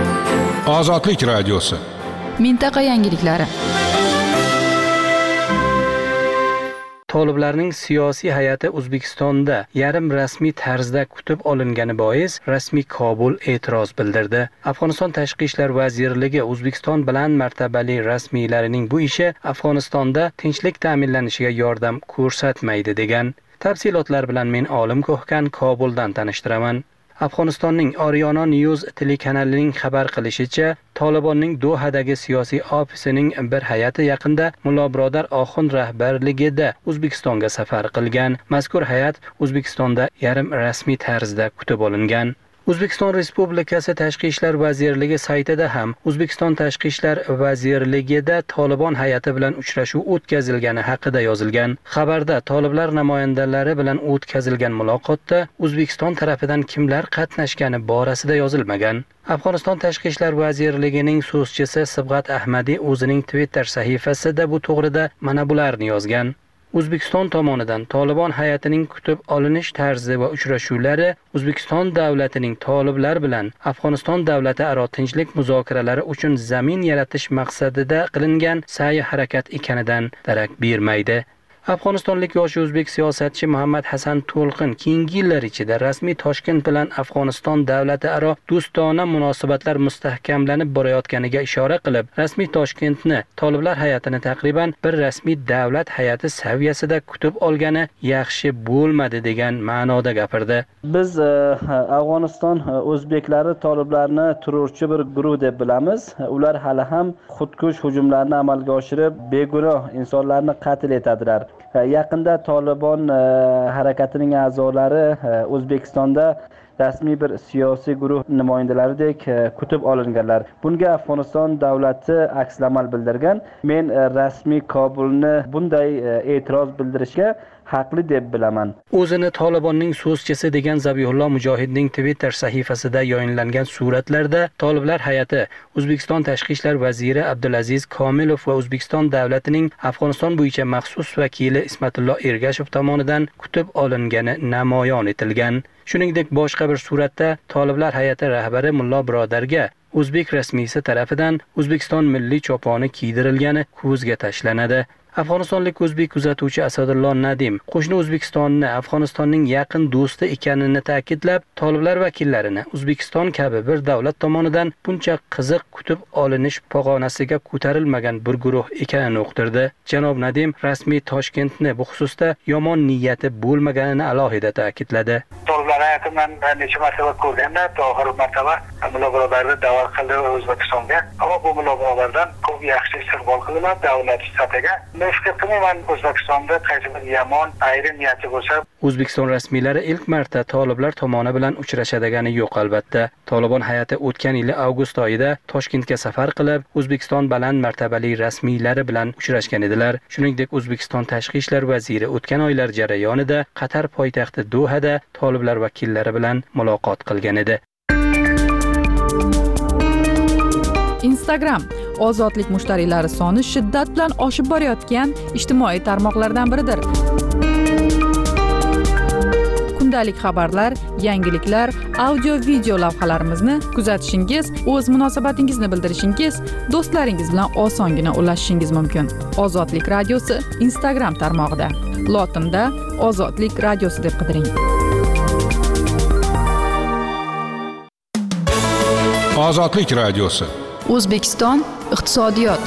S11: Ozodlik radiosi.
S5: Mintaqa yangiliklari.
S3: Toliblarning siyosiy hay'ati O'zbekistonda yarim rasmiy tarzda kutib olingani bois rasmiy Kobul e'tiroz bildirdi. Afg'oniston Tashqi ishlar vazirligi O'zbekiston bilan martabali rasmiylarining bu ishi Afg'onistonda tinchlik ta'minlanishiga yordam ko'rsatmaydi degan. Tafsilotlar bilan men Olim Ko'hkan Kobuldan tanishtiraman. Afg'onistonning Oriana News telekanalining xabar qilishicha, Tolibonning Dohadagi siyosiy ofisining bir hay'ati yaqinda Mullo Birodar Oxund rahbarligida O'zbekistonga safar qilgan. Mazkur hay'at O'zbekistonda yarim rasmiy tarzda kutib olingan. O'zbekiston Respublikasi Tashqi ishlar vazirligi saytida ham O'zbekiston Tashqi ishlar vazirligida Tolibon hay'ati bilan uchrashuv o'tkazilgani haqida yozilgan. Xabarda Toliblar namoyandalari bilan o'tkazilgan muloqotda O'zbekiston tarafidan kimlar qatnashgani borasida yozilmagan. Afg'oniston Tashqi ishlar vazirligining so'zchisi Sibg'at Ahmadiy o'zining Twitter sahifasida bu to'g'rida mana bularni yozgan. O'zbekiston tomonidan Tolibon hay'atining kutib olinish tarzi va uchrashuvlari O'zbekiston davlatining toliblar bilan Afg'oniston davlati aro tinchlik muzokaralari uchun zamin yaratish maqsadida qilingan sa'y harakat ekanidan darak bermaydi. Afg'onistonlik yosh o'zbek siyosatchi Muhammad Hasan To'lqin keyingi yillar ichida rasmiy Toshkent bilan Afg'oniston davlati aro do'stona munosabatlar mustahkamlanib borayotganiga ishora qilib, rasmiy Toshkentni toliblar hay'atini taqriban bir rasmiy davlat hay'ati saviyasida kutib olgani yaxshi bo'lmadi degan ma'noda gapirdi.
S12: Biz Afg'oniston o'zbeklari toliblarni terrorchi bir guruh deb bilamiz. Ular hali ham xudkush hujumlarni amalga oshirib, begunoh insonlarni qatl etadilar. Yaqinda Tolibon harakatining a'zolari O'zbekistonda rasmiy bir siyosiy guruh namoyandalaridek kutib olinganlar. Bunga Afg'oniston davlati akslamal bildirgan. Men rasmiy Kobulni bunday e'tiroz bildirishga haqli deb bilaman.
S3: O'zini Tolibonning so'zchisi degan Zabihullo Mujohidning Twitter sahifasida yayınlangan suratlarda Toliblar hay'ati, O'zbekiston Tashqi ishlar vaziri Abdulaziz Komilov va O'zbekiston davlatining Afg'oniston bo'yicha maxsus vakili Ismatullo Ergashev tomonidan kutib olingani namoyon etilgan. Shuningdek, boshqa bir suratda Toliblar hay'ati rahbari Mullo Birodarga O'zbek rasmiysi tarafidan O'zbekiston milliy choponi kiydirilgani ko'zga tashlanadi. Afg'onistonlik o'zbek kuzatuvchi Asadullo Nadim qo'shni O'zbekistonni Afg'onistonning yaqin do'sti ekanini ta'kidlab, Toliblar vakillarini O'zbekiston kabi bir davlat tomonidan buncha qiziq kutib olinish pog'onasiga ko'tarilmagan bir guruh ekanini uqtirdi. Janob Nadim rasmiy Toshkentni bu xususda yomon niyati bo'lmaganini alohida ta'kidladi.
S13: Toliblar hay'atidan necha marotaba ko'rganda, oxirgi marotaba Mullo Birodarni da'vat qildi O'zbekistonga. Ammo bu Mullo Birodardan ko'p yaxshi istiqbol qildilar davlat sifatida. O'zbekistonda qaysi bir yomon ayrim niyati bo'lsa,
S3: O'zbekiston rasmiylari ilk marta Toliblar tomoni bilan uchrashadagani yo'q albatta. Tolibon hay'ati o'tgan yil avgust oyida Toshkentga safar qilib, O'zbekiston baland martabali rasmiylari bilan uchrashgan edilar. Shuningdek, O'zbekiston Tashqi ishlar vaziri o'tgan oylar jarayonida Qatar poytaxti Dohada Toliblar vakillari bilan muloqot qilgan edi.
S5: Instagram ozodlik mushtariylari soni shiddat bilan oshib borayotgan ijtimoiy tarmoqlardan biridir. Kundalik xabarlar, yangiliklar, audio-video lavhalarimizni kuzatishingiz, o'z munosabatingizni bildirishingiz, do'stlaringiz bilan osongina ulashishingiz mumkin. Ozodlik radiosi Instagram tarmog'ida. Lotinda Ozodlik radiosi deb qidiring.
S11: Ozodlik radiosi.
S5: O'zbekiston iqtisodiyot.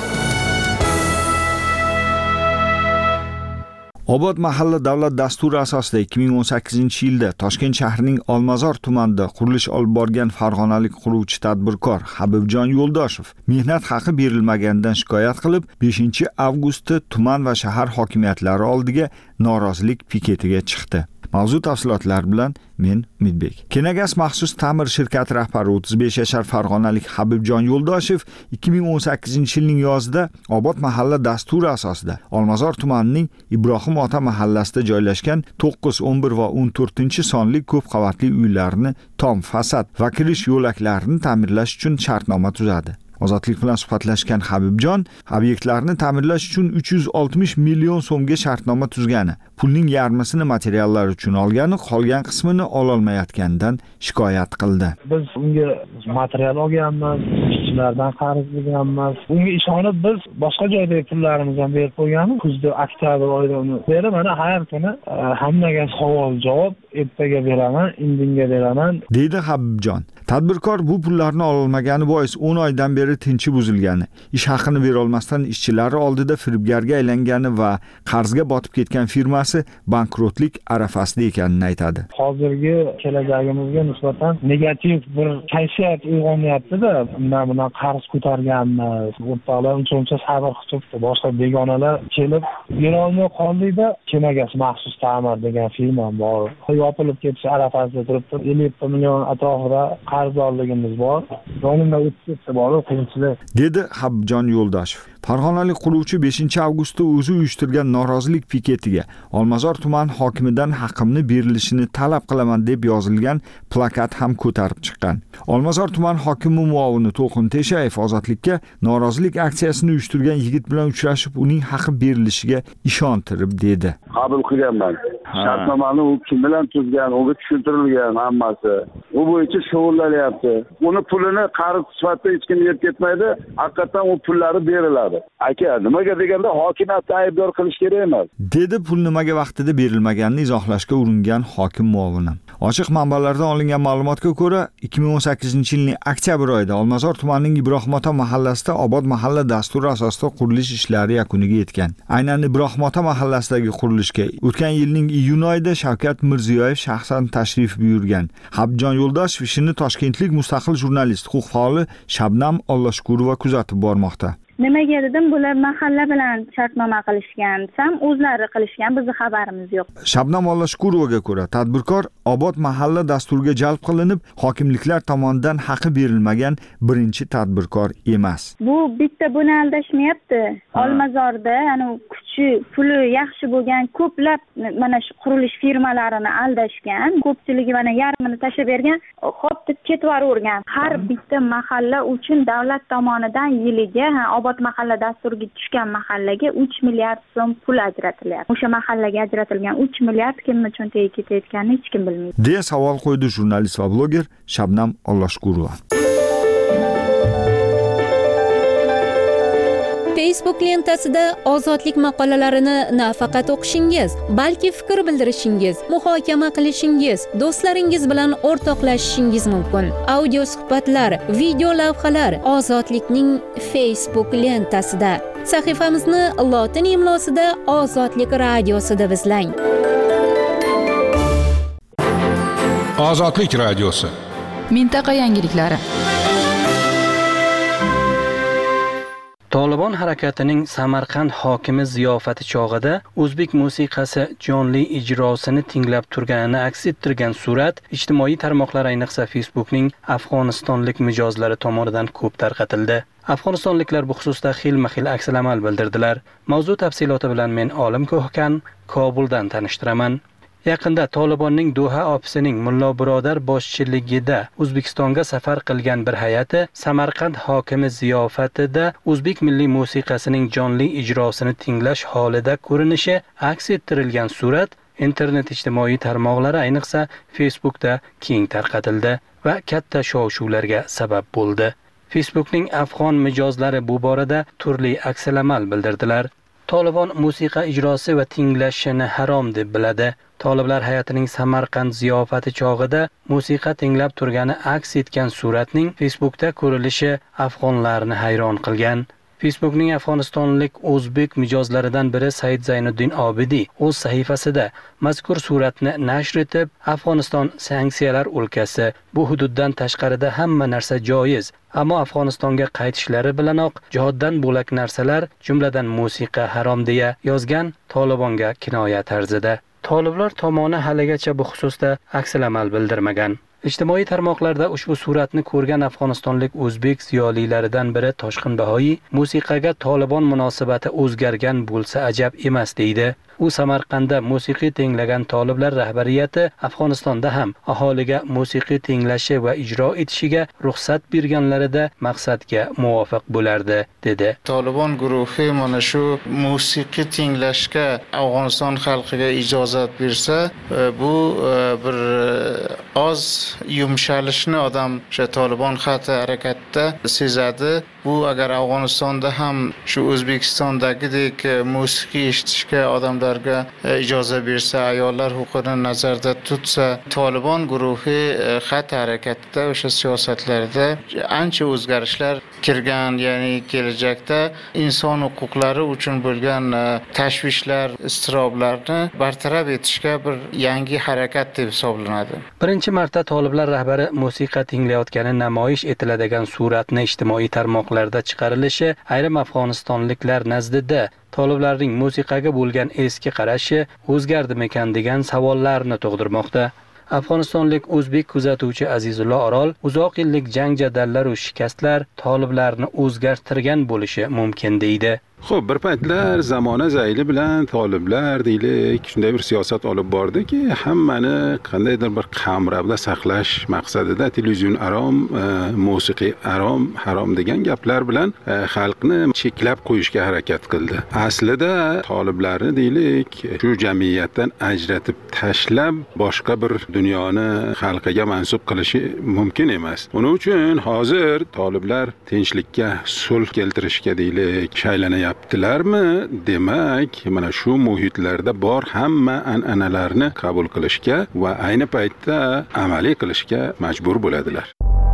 S8: Obod mahalla davlat dasturi asosida 2018-yilda Toshkent shahrining Olmazor tumanida qurilish olib borgan farg'onalik quruvchi tadbirkor Habibjon Yo'ldoshev mehnat haqi berilmaganidan shikoyat qilib, 5-avgustda tuman va shahar hokimiyatlari oldiga norozilik piketiga chiqdi. Mavzu tafsilotlar bilan men Umidbek. Kenagas maxsus ta'mir shirkati rahbari 35 yashar farg'onalik Habibjon Yo'ldoshev 2018-yilning yozida Obod mahalla dasturi asosida Olmazor tumanining Ibrohim ota mahallasida joylashgan 9, 11 va 14 sonli ko'p qavatli uylarni tom fasad va kirish yo'laklarini ta'mirlash uchun shartnoma tuzadi. Ozodlik bilan suhbatlashgan Habibjon obyektlarni ta'mirlash uchun 360 million so'mga shartnoma tuzgani, pulning yarmisini materiallar uchun olgani, qolgan qismini ololmayotganidan shikoyat qildi.
S14: Biz unga material olganmiz, ishchilardan qarz olganmiz. Unga ishonib biz boshqa joyda pullarimizni ham berib qo'yganmiz. Kuzda oktyabr oyida uni berib, mana har kuni hammaga savol-javob ertaga beraman, indinga beraman,
S8: deydi Habibjon. Tadbirkor bu pullarni ololmagani bois 10 oydan beri tinchi buzilgani, ish haqini bera olmasdan ishchilari oldida firibgarga aylangani va qarzga botib ketgan firmasi bankrotlik arafasida ekanini aytadi.
S14: Hozirgi kelajagimizga nisbatan negativ bir kayfiyat uyg'onyapti-da, bundan qarz ko'targanmiz, o'rtoqlar uncha sabr qilibdi. Boshqa begonalar kelib bera olmay qoldi-da, Kenagas maxsus ta'mir degan firma bor. Yopilib ketish arafasida turibdi. 50 million atrofida qarzdorligimiz bor. Yonimda o'tib ketdi bor, qiyinchilik,
S8: dedi Habibjon Yo'ldoshev. Farg'onalik quruvchi 5-avgustda o'zi uyushtirgan norozilik piketiga Olmazor tuman hokimidan haqimni berilishini talab qilaman deb yozilgan plakat ham ko'tarib chiqqan. Olmazor tuman hokimi muovini To'lqin Teshayev Ozodlikka norozilik aksiyasini uyushtirgan yigit bilan uchrashib, uning haqi berilishiga ishontirib dedi.
S2: Qabul qilganman. Shartnomani u kim bilan tuzgan, unga tushuntirilgan hammasi. U bo'yicha shug'ullanyapti. Uni pulini qarz sifatida hech kim yeb ketmaydi. Haqiqatan u pullari beriladi. Aka, nimaga deganda hokimiyatni aybdor qilish kerak emas,
S8: dedi pul nimaga vaqtida berilmaganini izohlashga uringan hokim muovini. Ochiq manbalardan olingan ma'lumotga ko'ra, 2018-yilning oktyabr oyida Olmazor tumanining Ibrohim ota mahallasida Obod mahalla dasturi asosida qurilish ishlari yakuniga yetgan. Aynan Ibrohim ota mahallasidagi qurilishga o'tgan yilning iyun oyida Shavkat Mirziyoyev shaxsan tashrif buyurgan. Habibjon Yo'ldoshev ishini toshkentlik mustaqil jurnalist, huquq faoli Shabnam Olloshkurova kuzatib bormoqda.
S15: Nimaga dedim, bular mahalla bilan shartnoma qilishgan, desam o'zlari qilishgan, bizni xabarimiz yo'q.
S8: Shabnam Ollashkurovaga ko'ra, tadbirkor Obod mahalla dasturiga jalb qilinib, hokimliklar tomonidan haqi berilmagan birinchi tadbirkor emas.
S15: Bu bitta buni aldashmayapti. Olmazorda, kuchi, puli yaxshi bo'lgan ko'plab mana shu qurilish firmalarini aldashgan. Ko'pchiligi mana yarmini tashlab bergan, xo'p deb ketavergan. Har bitta mahalla uchun davlat tomonidan yiliga Obod mahalla dasturiga tushgan mahallaga 3 milliard so'm pul ajratilyapti. O'sha mahallaga ajratilgan 3 milliard kimning cho'ntagiga ketayotganini hech kim bilmaydi.
S8: deya savol qo'ydi jurnalist va bloger Shabnam Ollashkurova.
S16: Facebook lentasida ozodlik maqolalarini nafaqat o'qishingiz, balki fikr bildirishingiz, muhokama qilishingiz, do'stlaringiz bilan o'rtoqlashishingiz mumkin. Audio suhbatlar, video lavhalar Ozodlikning Facebook lentasida. Sahifamizni lotin imlosida Ozodlik radiosi deb izlang.
S11: Ozodlik radiosi.
S5: Mintaqa yangiliklari.
S17: Tolibon harakatining Samarqand hokimi ziyofati chog'ida o'zbek musiqasi jonli ijrosini tinglab turganini aks ettirgan surat ijtimoiy tarmoqlar, ayniqsa Facebookning afg'onistonlik mijozlari tomonidan ko'p tarqatildi. Afg'onistonliklar bu xususda xilma-xil aks-amal bildirdilar. Mavzu tafsiloti bilan men Olim Ko'hkan Kobuldan tanishtiraman. Yaqinda Tolibonning Doha ofisining Mullo Birodar boshchiligida O'zbekistonga safar qilgan bir hay'ati Samarqand hokimi ziyofatida o'zbek milliy musiqasining jonli ijrosini tinglash holida ko'rinishi aks ettirilgan surat internet ijtimoiy tarmoqlari, ayniqsa Facebookda keng tarqatildi va katta shov-shuvlarga sabab bo'ldi. Facebookning afg'on mijozlari bu borada turli aks-amal bildirdilar. Tolibon musiqa ijrosi va tinglashini harom deb biladi. Toliblar hay'atining Samarqand ziyofati chog'ida musiqa tinglab turgani aks etgan suratning Facebookda ko'rilishi afg'onlarni hayron qilgan. Facebookning afg'onistonlik o'zbek mijozlaridan biri Said Zaynuddin Obidiy o'z sahifasida mazkur suratni nashr etib, Afg'oniston sanksiyalar o'lkasi, bu hududdan tashqarida hamma narsa joiz, ammo Afg'onistonga qaytishlari bilanoq jihoddan bo'lak narsalar, jumladan musiqa harom deya yozgan, Tolibonga kinoya tarzida. Toliblar tomoni haligacha bu xususda aks-amal bildirmagan. Ijtimoiy tarmoqlarda ushbu suratni ko'rgan afg'onistonlik o'zbek ziyolilaridan biri Toshqin Bahoiy musiqaga Tolibon munosabati o'zgargan bo'lsa ajab emas deydi. U Samarqandda musiqiy tinglagan toliblar rahbariyati Afg'onistonda ham aholiga musiqiy tinglashi va ijro etishiga ruxsat berganlarida maqsadga muvofiq bo'lardi, dedi.
S18: Tolibon guruhi mana shu musiqiy tinglashga Afg'oniston xalqiga ijozat bersa, bu bir oz yumshalishni odam o'sha Tolibon xatti harakatda sezadi. Bu agar Afg'onistonda ham shu O'zbekistondagidek musiqiy eshitishga odamlarga ijozat bersa, ayollar huquqini nazarda tutsa, Tolibon guruhi xatti harakatda o'sha siyosatlarda ancha o'zgarishlar kirgan, ya'ni kelajakda inson huquqlari uchun bo'lgan tashvishlar, iztiroblarni bartaraf etishga bir yangi harakat deb hisoblanadi.
S17: Birinchi marta toliblar rahbari musiqa tinglayotgani namoyish etiladigan suratni ijtimoiy tarmoqlarda chiqarilishi ayrim afg'onistonliklar nazdida toliblarning musiqaga bo'lgan eski qarashi o'zgardimikan degan savollarni tug'dirmoqda. Afg'onistonlik o'zbek kuzatuvchi Azizullo Orol uzoq yillik jang jadallar va shikastlar toliblarni o'zgartirgan bo'lishi mumkin deydi.
S19: Xo'p, bir paytlar zamona zayli bilan toliblar deylik, shunday bir siyosat olib bordiki, hammani qandaydir bir qamrabda saqlash maqsadida televizion harom, musiqiy harom degan gaplar bilan xalqni cheklab qo'yishga harakat qildi. Aslida toliblarni deylik, shu jamiyatdan ajratib tashlab boshqa bir dunyoni xalqiga mansub qilishi mumkin emas. Uning uchun hozir toliblar tinchlikka, sulh keltirishga deylik, shaylanayapti. Demak, mana shu muhitlarda bor hamma an'analarni qabul qilishga va ayni paytda amaliy qilishga majbur bo'ladilar.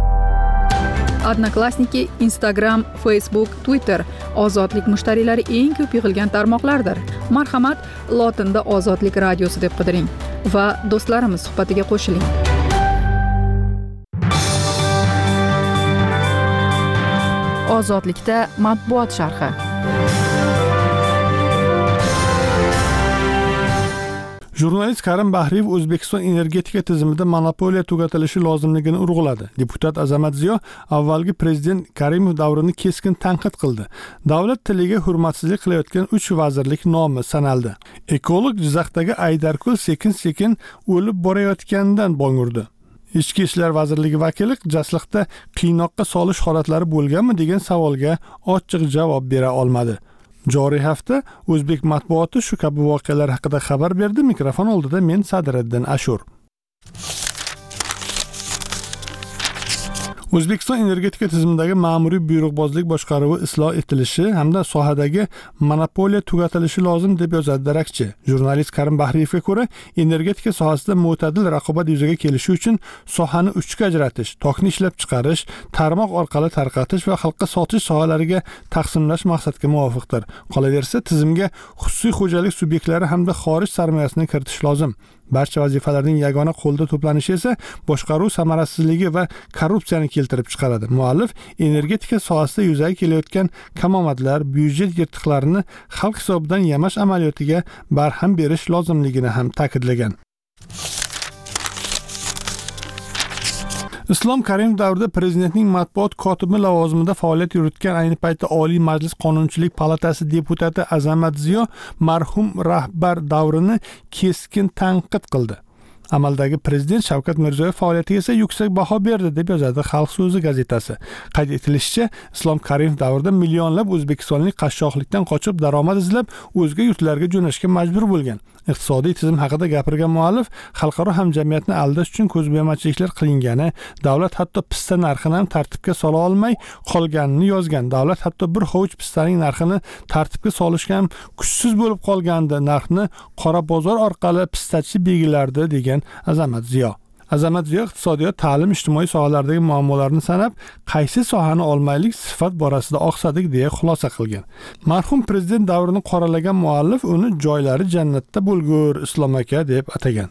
S5: Odnoklassniki, Instagram, Facebook, Twitter ozodlik mushtariylari eng ko'p yig'ilgan tarmoqlardir. Marhamat, lotinda Ozodlik radiosi deb qidiring va do'stlarimiz suhbatiga qo'shiling. ozodlikda matbuot sharhi.
S1: Jurnalist Karim Bahriyev O'zbekiston energetika tizimida monopoliya tugatilishi lozimligini urg'uladi. Deputat Azamat Ziyo avvalgi prezident Karimov davrini keskin tanqid qildi. Davlat tiliga hurmatsizlik qilayotgan 3 vazirlik nomi sanaldi. Ekolog Jizzaxdagi Aydarko'l sekin-sekin o'lib borayotganidan bong urdi. Ichki ishlar vazirligi vakili Jasliqda qiynoqqa solish holatlari bo'lganmi degan savolga ochiq javob bera olmadi. Joriy hafta O'zbek matbuoti shu kabi voqealar haqida xabar berdi. Mikrofon oldida men Sadiriddin Ashur. O'zbekiston energetika tizimidagi ma'muriy buyruqbozlik boshqaruvi isloh etilishi hamda sohadagi monopoliya tugatilishi lozim deb yozadi darakchi. Jurnalist Karim Bahriyevga ko'ra, energetika sohasida mo'tadil raqobat yuzaga kelishi uchun sohani 3 ga ajratish, tokni ishlab chiqarish, tarmoq orqali tarqatish va xalqqa sotish sohalariga taqsimlash maqsadga muvofiqdir. Qolaversa, tizimga xususiy xo'jalik subyektlari hamda xorij sarmoyasini kiritish lozim. Barcha vazifalarning yagona qo'lda to'planishi esa boshqaruv samarasizligi va korrupsiyani keltirib chiqaradi. Muallif energetika sohasida yuzaga kelayotgan kamomadlar, byudjet yirtiqlarini xalq hisobidan yamash amaliyotiga barham berish lozimligini ham ta'kidlagan. Islom Karimov davrida prezidentning matbuot kotibi lavozimida faoliyat yuritgan ayni paytda Oliy Majlis Qonunchilik palatasi deputati Azamat Ziyo marhum rahbar davrini keskin tanqid qildi. Amaldagi prezident Shavkat Mirziyoyev faoliyatiga esa yuksak baho berdi deb yozadi Xalq so'zi gazetasi. Qayd etilishicha, Islom Karimov davrida millionlab o'zbekistonlik qashshoqlikdan qochib daromad izlab o'zga yurtlarga jo'nashga majbur bo'lgan. Iqtisodiy tizim haqida gapirgan muallif xalqaro hamjamiyatni aldash uchun ko'zbo'yamachiliklar qilingani, davlat hatto pista narxini ham tartibga sola olmay qolganini yozgan. Davlat hatto bir hovuch pistaning narxini tartibga solishga ham kuchsiz bo'lib qolganda narxni qora bozor orqali pistachi belgilardi degan Azamat Ziyo. Azamat Ziyo iqtisodiyot, ta'lim, ijtimoiy sohalardagi muammolarni sanab, qaysi sohani olmaylik sifat borasida oqsadik deya xulosa qilgan. Marhum prezident davrini qoralagan muallif uni joylari jannatda bo'lgur Islom aka deb atagan.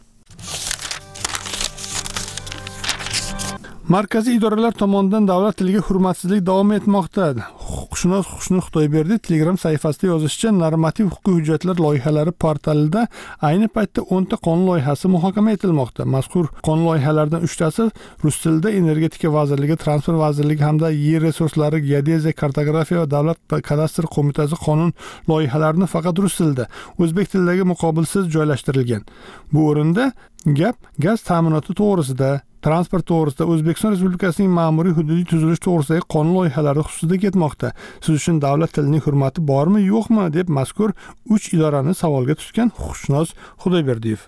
S1: Markaziy idoralar tomonidan davlat tiliga hurmatsizlik davom etmoqda. Huquqshunos Xushnud Xudoyberdi Telegram sayfasida yozishicha, normativ huquqiy hujjatlar loyihalari portalida ayni paytda 10 ta qonun loyihasi muhokama etilmoqda. Mazkur qonun loyihalaridan 3 tasi rus tilida Energetika vazirligi, Transport vazirligi hamda Yer resurslari, geodeziya, kartografiya va davlat kadastr qo'mitasi qonun loyihalarini faqat rus tilida, o'zbek tilidagi muqobilsiz joylashtirilgan. Bu o'rinda gap gaz ta'minoti to'g'risida, transport to'g'risida, O'zbekiston Respublikasining ma'muriy hududiy tuzilish to'g'risidagi qonun loyihalari xususida ketmoqda. Siz uchun davlat tilining hurmati bormi, yo'qmi deb mazkur 3 idorani savolga tutgan huquqshunos Xudoyberdiyev.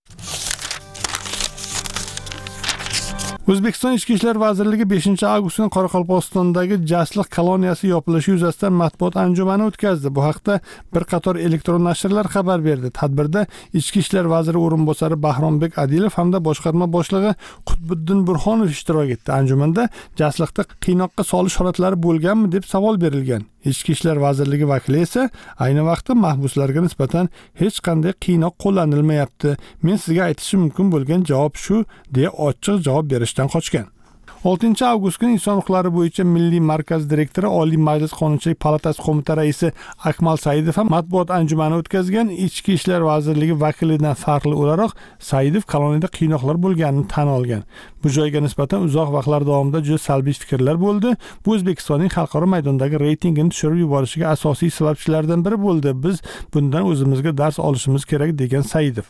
S1: O'zbekiston Ichki ishlar vazirligi 5-avgust kuni Qoraqalpog'istondagi Jasliq koloniyasi yopilishi yuzasidan matbuot anjumani o'tkazdi. Bu haqda bir qator elektron nashrlar xabar berdi. Tadbirda Ichki ishlar vaziri o'rinbosari Bahrombek Adilov hamda boshqarma boshlig'i Qutbiddin Burxonov ishtirok etdi. Anjumanda Jasliqda qiynoqqa solish holatlari bo'lganmi deb savol berilgan. Ichki ishlar vazirligi vakili esa ayni vaqtda mahbuslarga nisbatan hech qanday qiynoq qo'llanilmayapti. Men sizga aytishim mumkin bo'lgan javob shu deya ochiq javob berishdan qochgan. 6-avgust kuni Inson huquqlari bo'yicha Milliy markaz direktori, Oliy Majlis Qonunchilik palatasi qo'mita raisi Akmal Saidov ham matbuot anjumani o'tkazgan. Ichki ishlar vazirligi vakilidan farqli o'laroq Saidov koloniyada qiynoqlar bo'lganini tan olgan. Bu joyga nisbatan uzoq vaqtlar davomida juda salbiy fikrlar bo'ldi. Bu O'zbekistonning xalqaro maydondagi reytingini tushirib yuborishiga asosiy sababchilardan biri bo'ldi. Biz bundan o'zimizga dars olishimiz kerak degan Saidov.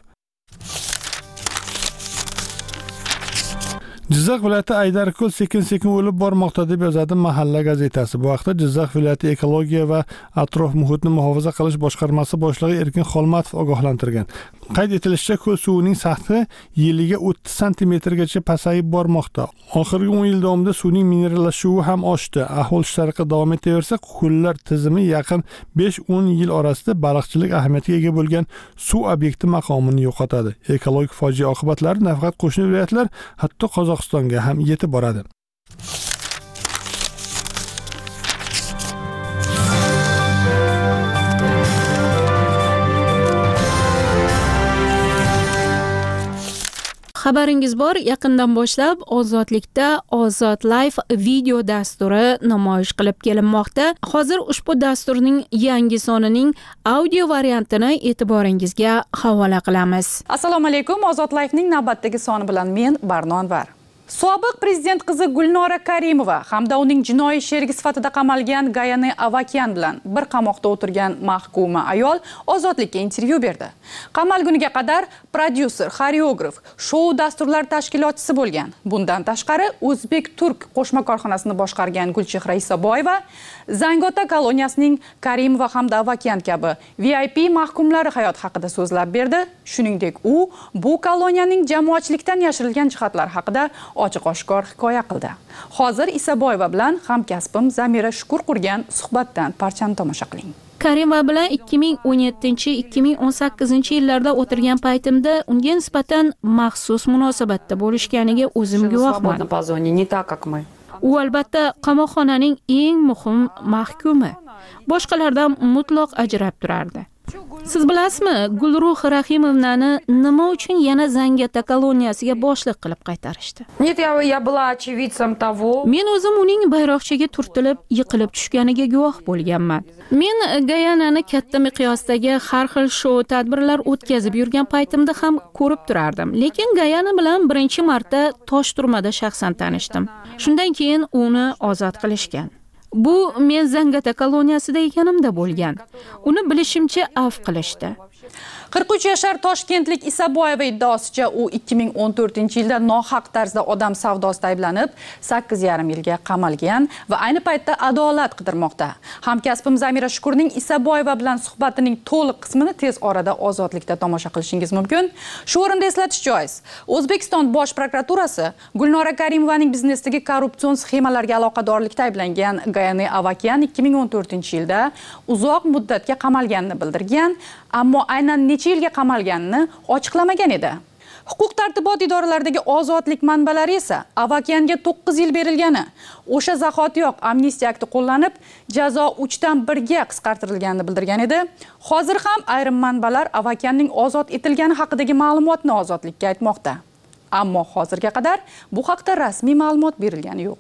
S1: Jizzax viloyati Aydarko'l sekin-sekin o'lib bormoqda deb yozadi Mahalla gazetasi. Bu haqda Jizzax viloyati ekologiya va atrof muhitni muhofaza qilish boshqarmasi boshlig'i Erkin Xolmatov ogohlantirgan. Qayd etilishicha, ko'l suvining sathi yiliga 30 santimetrgacha pasayib bormoqda. Oxirgi 10 yil davomida suvning minerallashuvi ham oshdi. Ahvol shu tariqa davom etaversa, ko'llar tizimi yaqin 5-10 yil orasida baliqchilik ahamiyatiga ega bo'lgan suv obyekti maqomini yo'qotadi. Ekologik fojia oqibatlari nafaqat qo'shni viloyatlar, hatto Qozog'istonga ham yetib boradi.
S16: Xabaringiz bor, yaqindan boshlab Ozodlikda Ozod Live video dasturi namoyish qilib kelinmoqda. Hozir ushbu dasturning yangi sonining audio variantini e'tiboringizga havola qilamiz.
S20: Assalomu alaykum. Ozod Live'ning navbatdagi soni bilan men Barno Anvar. Sobiq prezident qizi Gulnora Karimova hamda uning jinoiy sherigi sifatida qamalgan Gayane Avakyan bilan bir qamoqda o'tirgan mahkuma ayol Ozodlikka intervyu berdi. Qamalguniga qadar prodyuser, xoreograf, shou dasturlar tashkilotchisi bo'lgan. Bundan tashqari O'zbek-Turk qo'shma korxonasini boshqargan Gulchehra Isaboyeva Zangiota koloniyasining Karimova hamda Avakyan kabi VIP mahkumlari hayot haqida so'zlab berdi. Shuningdek, u bu koloniyaning jamoatchilikdan yashirilgan jihatlar haqida ochiq-oshkor hikoya qildi. Hozir Isaboyeva bilan hamkasbim Zamira Shukur qurgan suhbatdan parchani tomosha qiling.
S16: Karimova bilan 2017-2018 yillarda o'tirgan paytimda unga nisbatan maxsus munosabatda bo'lishganiga o'zim guvohman. U albatta qamoqxonaning eng muhim mahkumi. Boshqalardan mutlaq ajrab turardi. Siz bilasizmi, Gulruh Rahimovnani nima uchun yana Zangiota koloniyasiga boshliq qilib qaytarishdi? Men o'zim uning bayroqchaga turtilib, yiqilib tushganiga guvoh bo'lganman. Men Gayanani katta miqyosdagi har xil shou tadbirlar o'tkazib yurgan paytimda ham ko'rib turardim. Lekin Gayana bilan birinchi marta Toshturmada shaxsan tanishdim. Shundan keyin uni ozod qilishgan. Bu men Zangiota koloniyasida ekanimda bo'lgan. Uni bilishimcha afv qilishdi.
S20: 43 yashar toshkentlik Isaboyeva iddaosicha u 2014-yilda nohaq tarzda odam savdosida ayblanib 8,5 yilga qamalgan va ayni paytda adolat qidirmoqda. Hamkasbim Zamira Shukurning Isaboyeva bilan suhbatining to'liq qismini tez orada Ozodlikda tomosha qilishingiz mumkin. Shu o'rinda eslatish joiz. O'zbekiston Bosh prokuraturasi Gulnora Karimovaning biznesdagi korrupsion sxemalarga aloqadorlikda ayblangan Gayane Avakyan 2014-yilda uzoq muddatga qamalganini bildirgan, ammo aynan necha yilga qamalganini ochiqlamagan edi. Huquq-tartibot idoralaridagi ozodlik manbalari esa Avakyanga 9 yil berilgani, o'sha zahotiyoq amnistiya akti qo'llanib, jazo 3dan 1ga qisqartirilganini bildirgan edi. Hozir ham ayrim manbalar Avakyanning ozod etilgani haqidagi ma'lumotni Ozodlikka aytmoqda. Ammo hozirga qadar bu haqda rasmiy ma'lumot berilgani yo'q.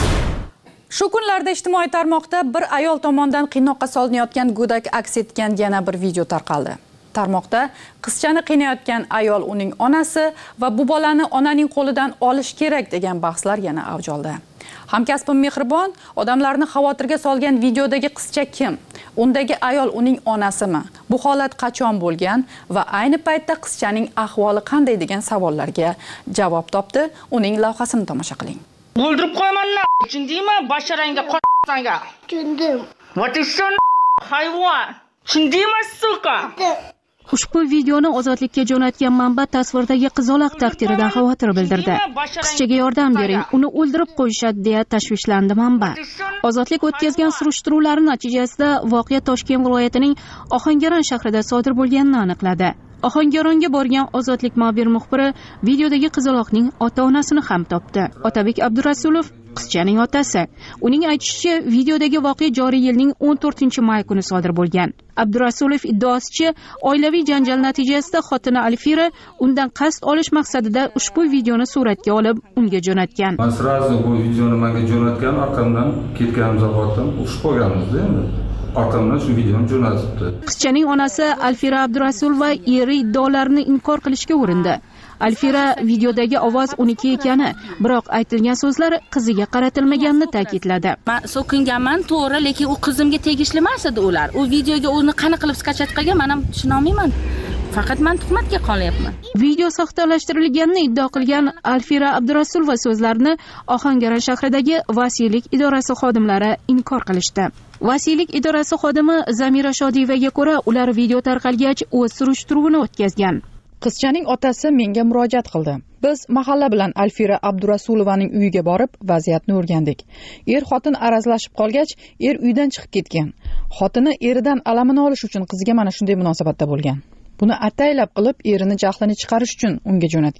S20: Shu kunlarda ijtimoiy tarmoqda bir ayol tomonidan qiynoqqa solinayotgan go'dak aks etgan yana bir video tarqaldi. Tarmoqda qizchani qiynayotgan ayol uning onasi va bu bolani onaning qo'lidan olish kerak degan bahslar yana avj oldi. Hamkasbim Mehribon odamlarni xavotirga solgan videodagi qizcha kim? Undagi ayol uning onasimi? Bu holat qachon bo'lgan va ayni paytda qizchaning ahvoli qanday degan savollarga javob topdi. Uning lavhasini tomosha qiling.
S21: O'ldirib qo'yaman, tushundingmi? Basharangga qo'ysanga. Tushundim. What is your hayvon? Tushundingmi, suka?
S16: Ushbu videoni Ozodlikka jo'natgan manba tasvirdagi qizaloq taqdiridan xavotir bildirdi. Qizchaga yordam bering, uni o'ldirib qo'yishadi deya tashvishlandi manba. Ozodlik o'tkazgan surishtiruvlar natijasida voqea Toshkent viloyatining Ohangaron shahrida sodir bo'lganini aniqladi. Ohangaronga borgan Ozodlik mobil muxbiri videodagi qizaloqning ota-onasini ham topdi. Otabek Abdurasulov qizchaning otasi. Uning aytishicha, videodagi voqea joriy yilning 14-may kuni sodir bo'lgan. Abdurasulov iddaosicha, oilaviy janjal natijasida xotini Alfira undan qasd olish maqsadida ushbu videoni suratga olib, unga jo'natgan.
S22: Men srazu bu videoni menga jo'natgan, orqamdan ketgan zahotim ushbu bo'lganmiz-da endi. Orqamdan shu videoni jo'natibdi.
S16: Qizchaning onasi Alfira Abdurasulova eri iddaolarini inkor qilishga urindi. Alfira videodagi ovoz uniki ekani, biroq aytilgan so'zlar qiziga qaratilmaganini ta'kidladi.
S21: Men so'kinganman, to'g'ri, lekin u qizimga tegishli emas edi ular. U videoga uni qani qilib skachat qilgan, men ham tushuna olmayman. Faqat men tuhmatga qolyapman.
S16: Video soxtalashtirilganini iddao qilgan Alfira Abdurasulova so'zlarini Ohangaron shahridagi vasiylik idorasi xodimlari inkor qilishdi. Vasiylik idorasi xodimi Zamira Shodiyevaga ko'ra, ular video tarqalgach o'z surishtiruvini o'tkazgan.
S5: Qizchaning otasi menga murojaat qildi. Biz mahalla bilan Alfira Abdurasulovaning uyiga borib, vaziyatni o'rgandik. Er-xotin arazlashib qolgach, er uydan chiqib ketgan. Xotini eridan alamini olish uchun qiziga mana shunday munosabatda bo'lgan. Buni ataylab qilib, erini jahlini chiqarish uchun unga jo'natgan.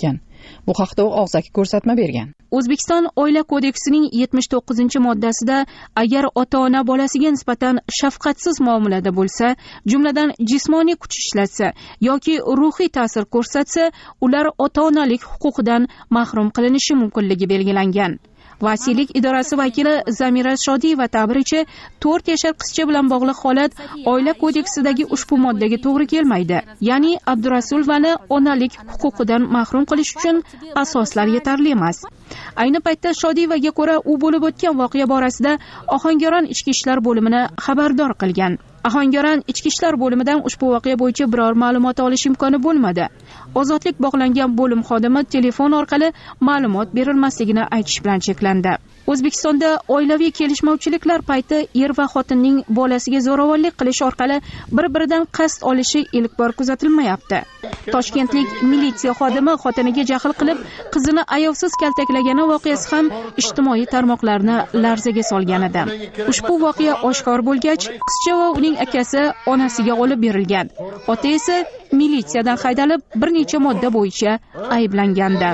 S5: Bu haqda u og'zaki ko'rsatma bergan.
S16: O'zbekiston Oila kodeksining 79-moddasida agar ota-ona bolasiga nisbatan shafqatsiz muomalada bo'lsa, jumladan jismoniy kuch ishlatsa yoki ruhiy ta'sir ko'rsatsa, ular ota-onalik huquqidan mahrum qilinishi mumkinligi belgilangan. Vasiylik idorasi vakili Zamira Shodiyeva ta'biricha, 4 yashar qizcha bilan bog'liq holat Oila kodeksidagi ushbu moddaga to'g'ri kelmaydi. Ya'ni Abdurasulovani onalik huquqidan mahrum qilish uchun asoslar yetarli emas. Ayni paytda Shodiyevaga ko'ra, u bo'lib o'tgan voqea borasida Ohangaron ichki ishlar bo'limini xabardor qilgan. Ohangaron ichki ishlar bo'limidan ushbu voqea bo'yicha biror ma'lumot olish imkoni bo'lmadi. Ozodlik bog'langan bo'lim xodimi telefon orqali ma'lumot berilmasligini aytish bilan cheklandi. O'zbekistonda oilaviy kelishmovchiliklar payti er va xotinning bolasiga zo'ravonlik qilish orqali bir-biridan qasd olishi ilk bor kuzatilmayapti. Toshkentlik militsiya xodimi xotiniga jahl qilib, qizini ayovsiz kaltaklagani voqeasi ham ijtimoiy tarmoqlarni larzaga solgan edi. Ushbu voqea oshkor bo'lgach, qizcha va uning akasi onasiga olib berilgan. Ota esa militsiyadan haydalib, bir necha modda bo'yicha ayblangandi.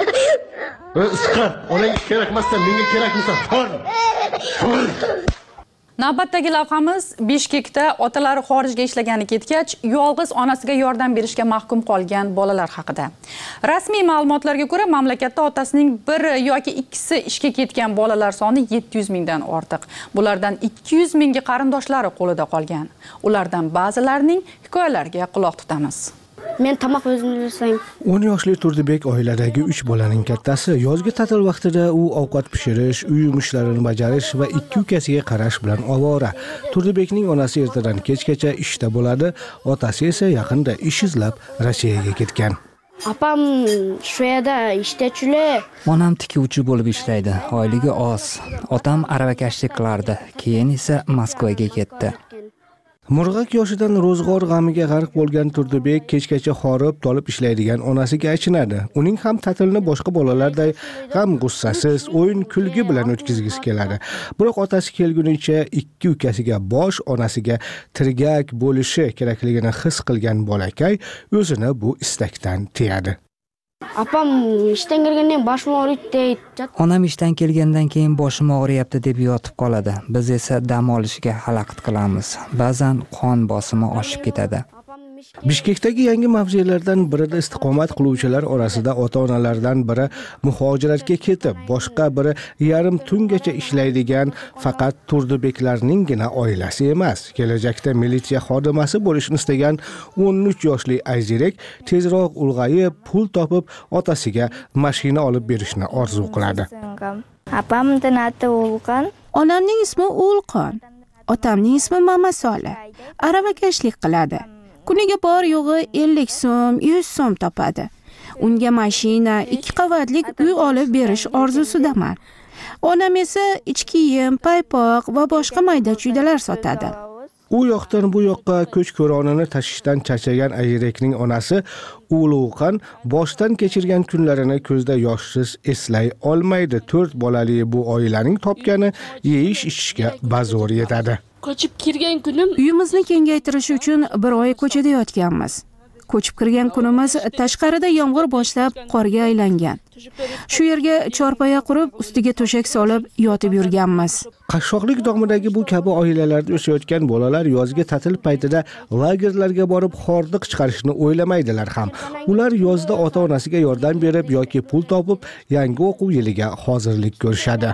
S7: Onang kerakmasdan menga kerakmisan?
S20: Navbatdagi lavhamiz Bishkekda otalari xorijga ishlagani ketgach, yolg'iz onasiga yordam berishga mahkum qolgan bolalar haqida. Rasmiy ma'lumotlarga ko'ra, mamlakatda otasining biri yoki ikkisi ishga ketgan bolalar soni 700 mingdan ortiq. Bulardan 200 mingi qarindoshlari qo'lida qolgan. Ulardan ba'zilarining hikoyalariga quloq tutamiz.
S4: Men tomoq o'zim yasang.
S9: 10 yoshli Turdibek oiladagi 3 bolaning kattasi. Yozgi ta'til vaqtida u ovqat pishirish, uy ishlarini bajarish va 2 ukasiga qarash bilan ovora. Turdibekning onasi ertadan kechgacha ishda bo'ladi, otasi esa yaqinda ish izlab Rossiyaga ketgan.
S4: Apam shu yerda ishdachilar.
S23: Onam tikuvchi bo'lib ishlaydi, oyligi oz. Otam aravakashlik qilardi, keyin esa Moskvaga ketdi.
S9: Murg'ak yoshidan ro'zg'or g'amiga g'arq bo'lgan Turdibek kechgacha horib tolib ishlaydigan onasiga achinadi. Uning ham ta'tilni boshqa bolalarday g'am-g'ussasiz, o'yin-kulgi bilan o'tkazgisi keladi. Biroq otasi kelgunicha 2 ukasiga bosh, onasiga tirgak bo'lishi kerakligini his qilgan bolakay o'zini bu istakdan tiyadi.
S4: Apam ishdan kelgandan boshim og'riydi.
S23: Onam ishdan kelgandan keyin boshim og'riyapti deb yotib qoladi. Biz esa dam olishga xalaqit qilamiz. Ba'zan qon bosimi oshib ketadi.
S9: Bishkekdagi yangi mavzelardan birida istiqomat qiluvchilar orasida ota-onalardan biri muhojiratga ketib, boshqa biri yarim tungacha ishlaydigan faqat Turdibeklarninggina oilasi emas. Kelajakda militsiya xodimasi bo'lishni istagan 13 yoshli Ayzirek tezroq ulg'ayib, pul topib, otasiga mashina olib berishni orzu qiladi.
S4: Apamning ati Ulqon.
S24: Onamning ismi Ulqon. Otamning ismi Mamasoli. Aravakashlik qiladi. Kuniga bor yo'g'i 50 so'm, 100 so'm topadi. Unga mashina, 2 qavatlik uy olib berish orzusidaman. Onam esa ichki kiyim, paypoq va boshqa mayda-chuydalar sotadi.
S9: U yoqdan bu yoqqa ko'ch-ko'ronini tashishdan charchagan Ayrekning onasi Ulug'xon boshdan kechirgan kunlarini ko'zda yoshsiz eslay olmaydi. 4 bolali bu oilaning topgani yeyish-ichishga bazo'r yetadi.
S24: Ko'chib kirgan kunim uyimizni kengaytirish uchun bir oy ko'chada yotganmiz. Ko'chib kirgan kunimiz tashqarida yomg'ir boshlab qorga aylangan. Shu yerga chorpoya qurib, ustiga to'shak solib yotib yurganmiz.
S9: Qashshoqlik dog'midagi bu kabi oilalarda o'sayotgan bolalar yozgi ta'til paytida lagerlarga borib hordiq chiqarishni o'ylamaydilar ham. Ular yozda ota-onasiga yordam berib yoki pul topib, yangi o'quv yiliga hozirlik ko'rishadi.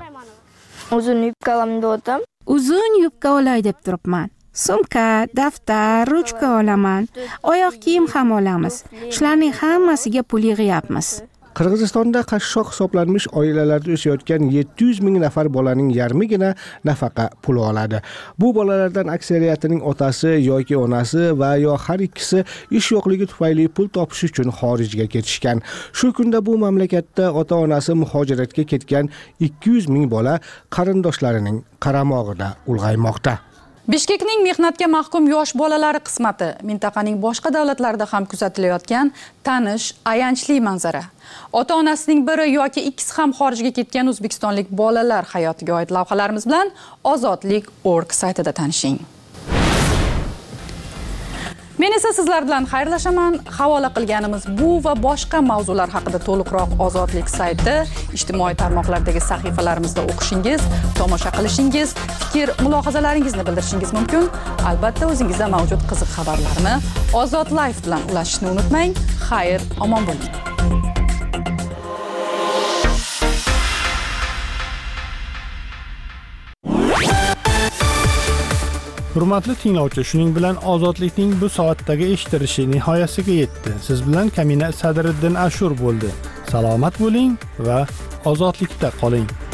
S4: Uzun yubka olamda o'tam.
S24: Uzun yubka olay deb turibman. Sumka, daftar, ruchka olaman. Oyoq kiyim ham olamiz. Shularning hammasiga pul yig'yapmiz.
S9: Qirg'izistonda qashshoq hisoblanmish oilalarda o'sayotgan 700 ming nafar bolaning yarmigina nafaqa puli oladi. Bu bolalardan aksariyatining otasi yoki onasi va yo har ikkisi ish yo'qligi tufayli pul topish uchun xorijga ketishgan. Shu kunda bu mamlakatda ota-onasi muhojiratga ketgan 200 ming bola qarindoshlarining qaramog'ida ulg'aymoqda.
S20: Bishkekning mehnatga mahkum yosh bolalari qismati mintaqaning boshqa davlatlarida ham kuzatilayotgan tanish, ayanchli manzara. Ota-onasining biri yoki ikkisi ham xorijga ketgan o'zbekistonlik bolalar hayotiga oid lavhalarimiz bilan ozodlik.org saytida tanishing. Men esa sizlar bilan xayrlashaman. Havola qilganimiz bu va boshqa mavzular haqida to'liqroq Ozodlik sayti, ijtimoiy tarmoqlardagi sahifalarimizda o'qishingiz, tomosha qilishingiz, fikr, mulohazalaringizni bildirishingiz mumkin. Albatta, o'zingizda mavjud qiziq xabarlarni Ozod Live bilan ulashishni unutmang. Xayr, omon bo'ling.
S1: Hurmatli tinglovchi, shuning bilan Ozodlikning bu soatdagi eshitilishi nihoyasiga yetdi. Siz bilan Kamina Sadriddin Ashur bo'ldi. Salomat bo'ling va ozodlikda qoling.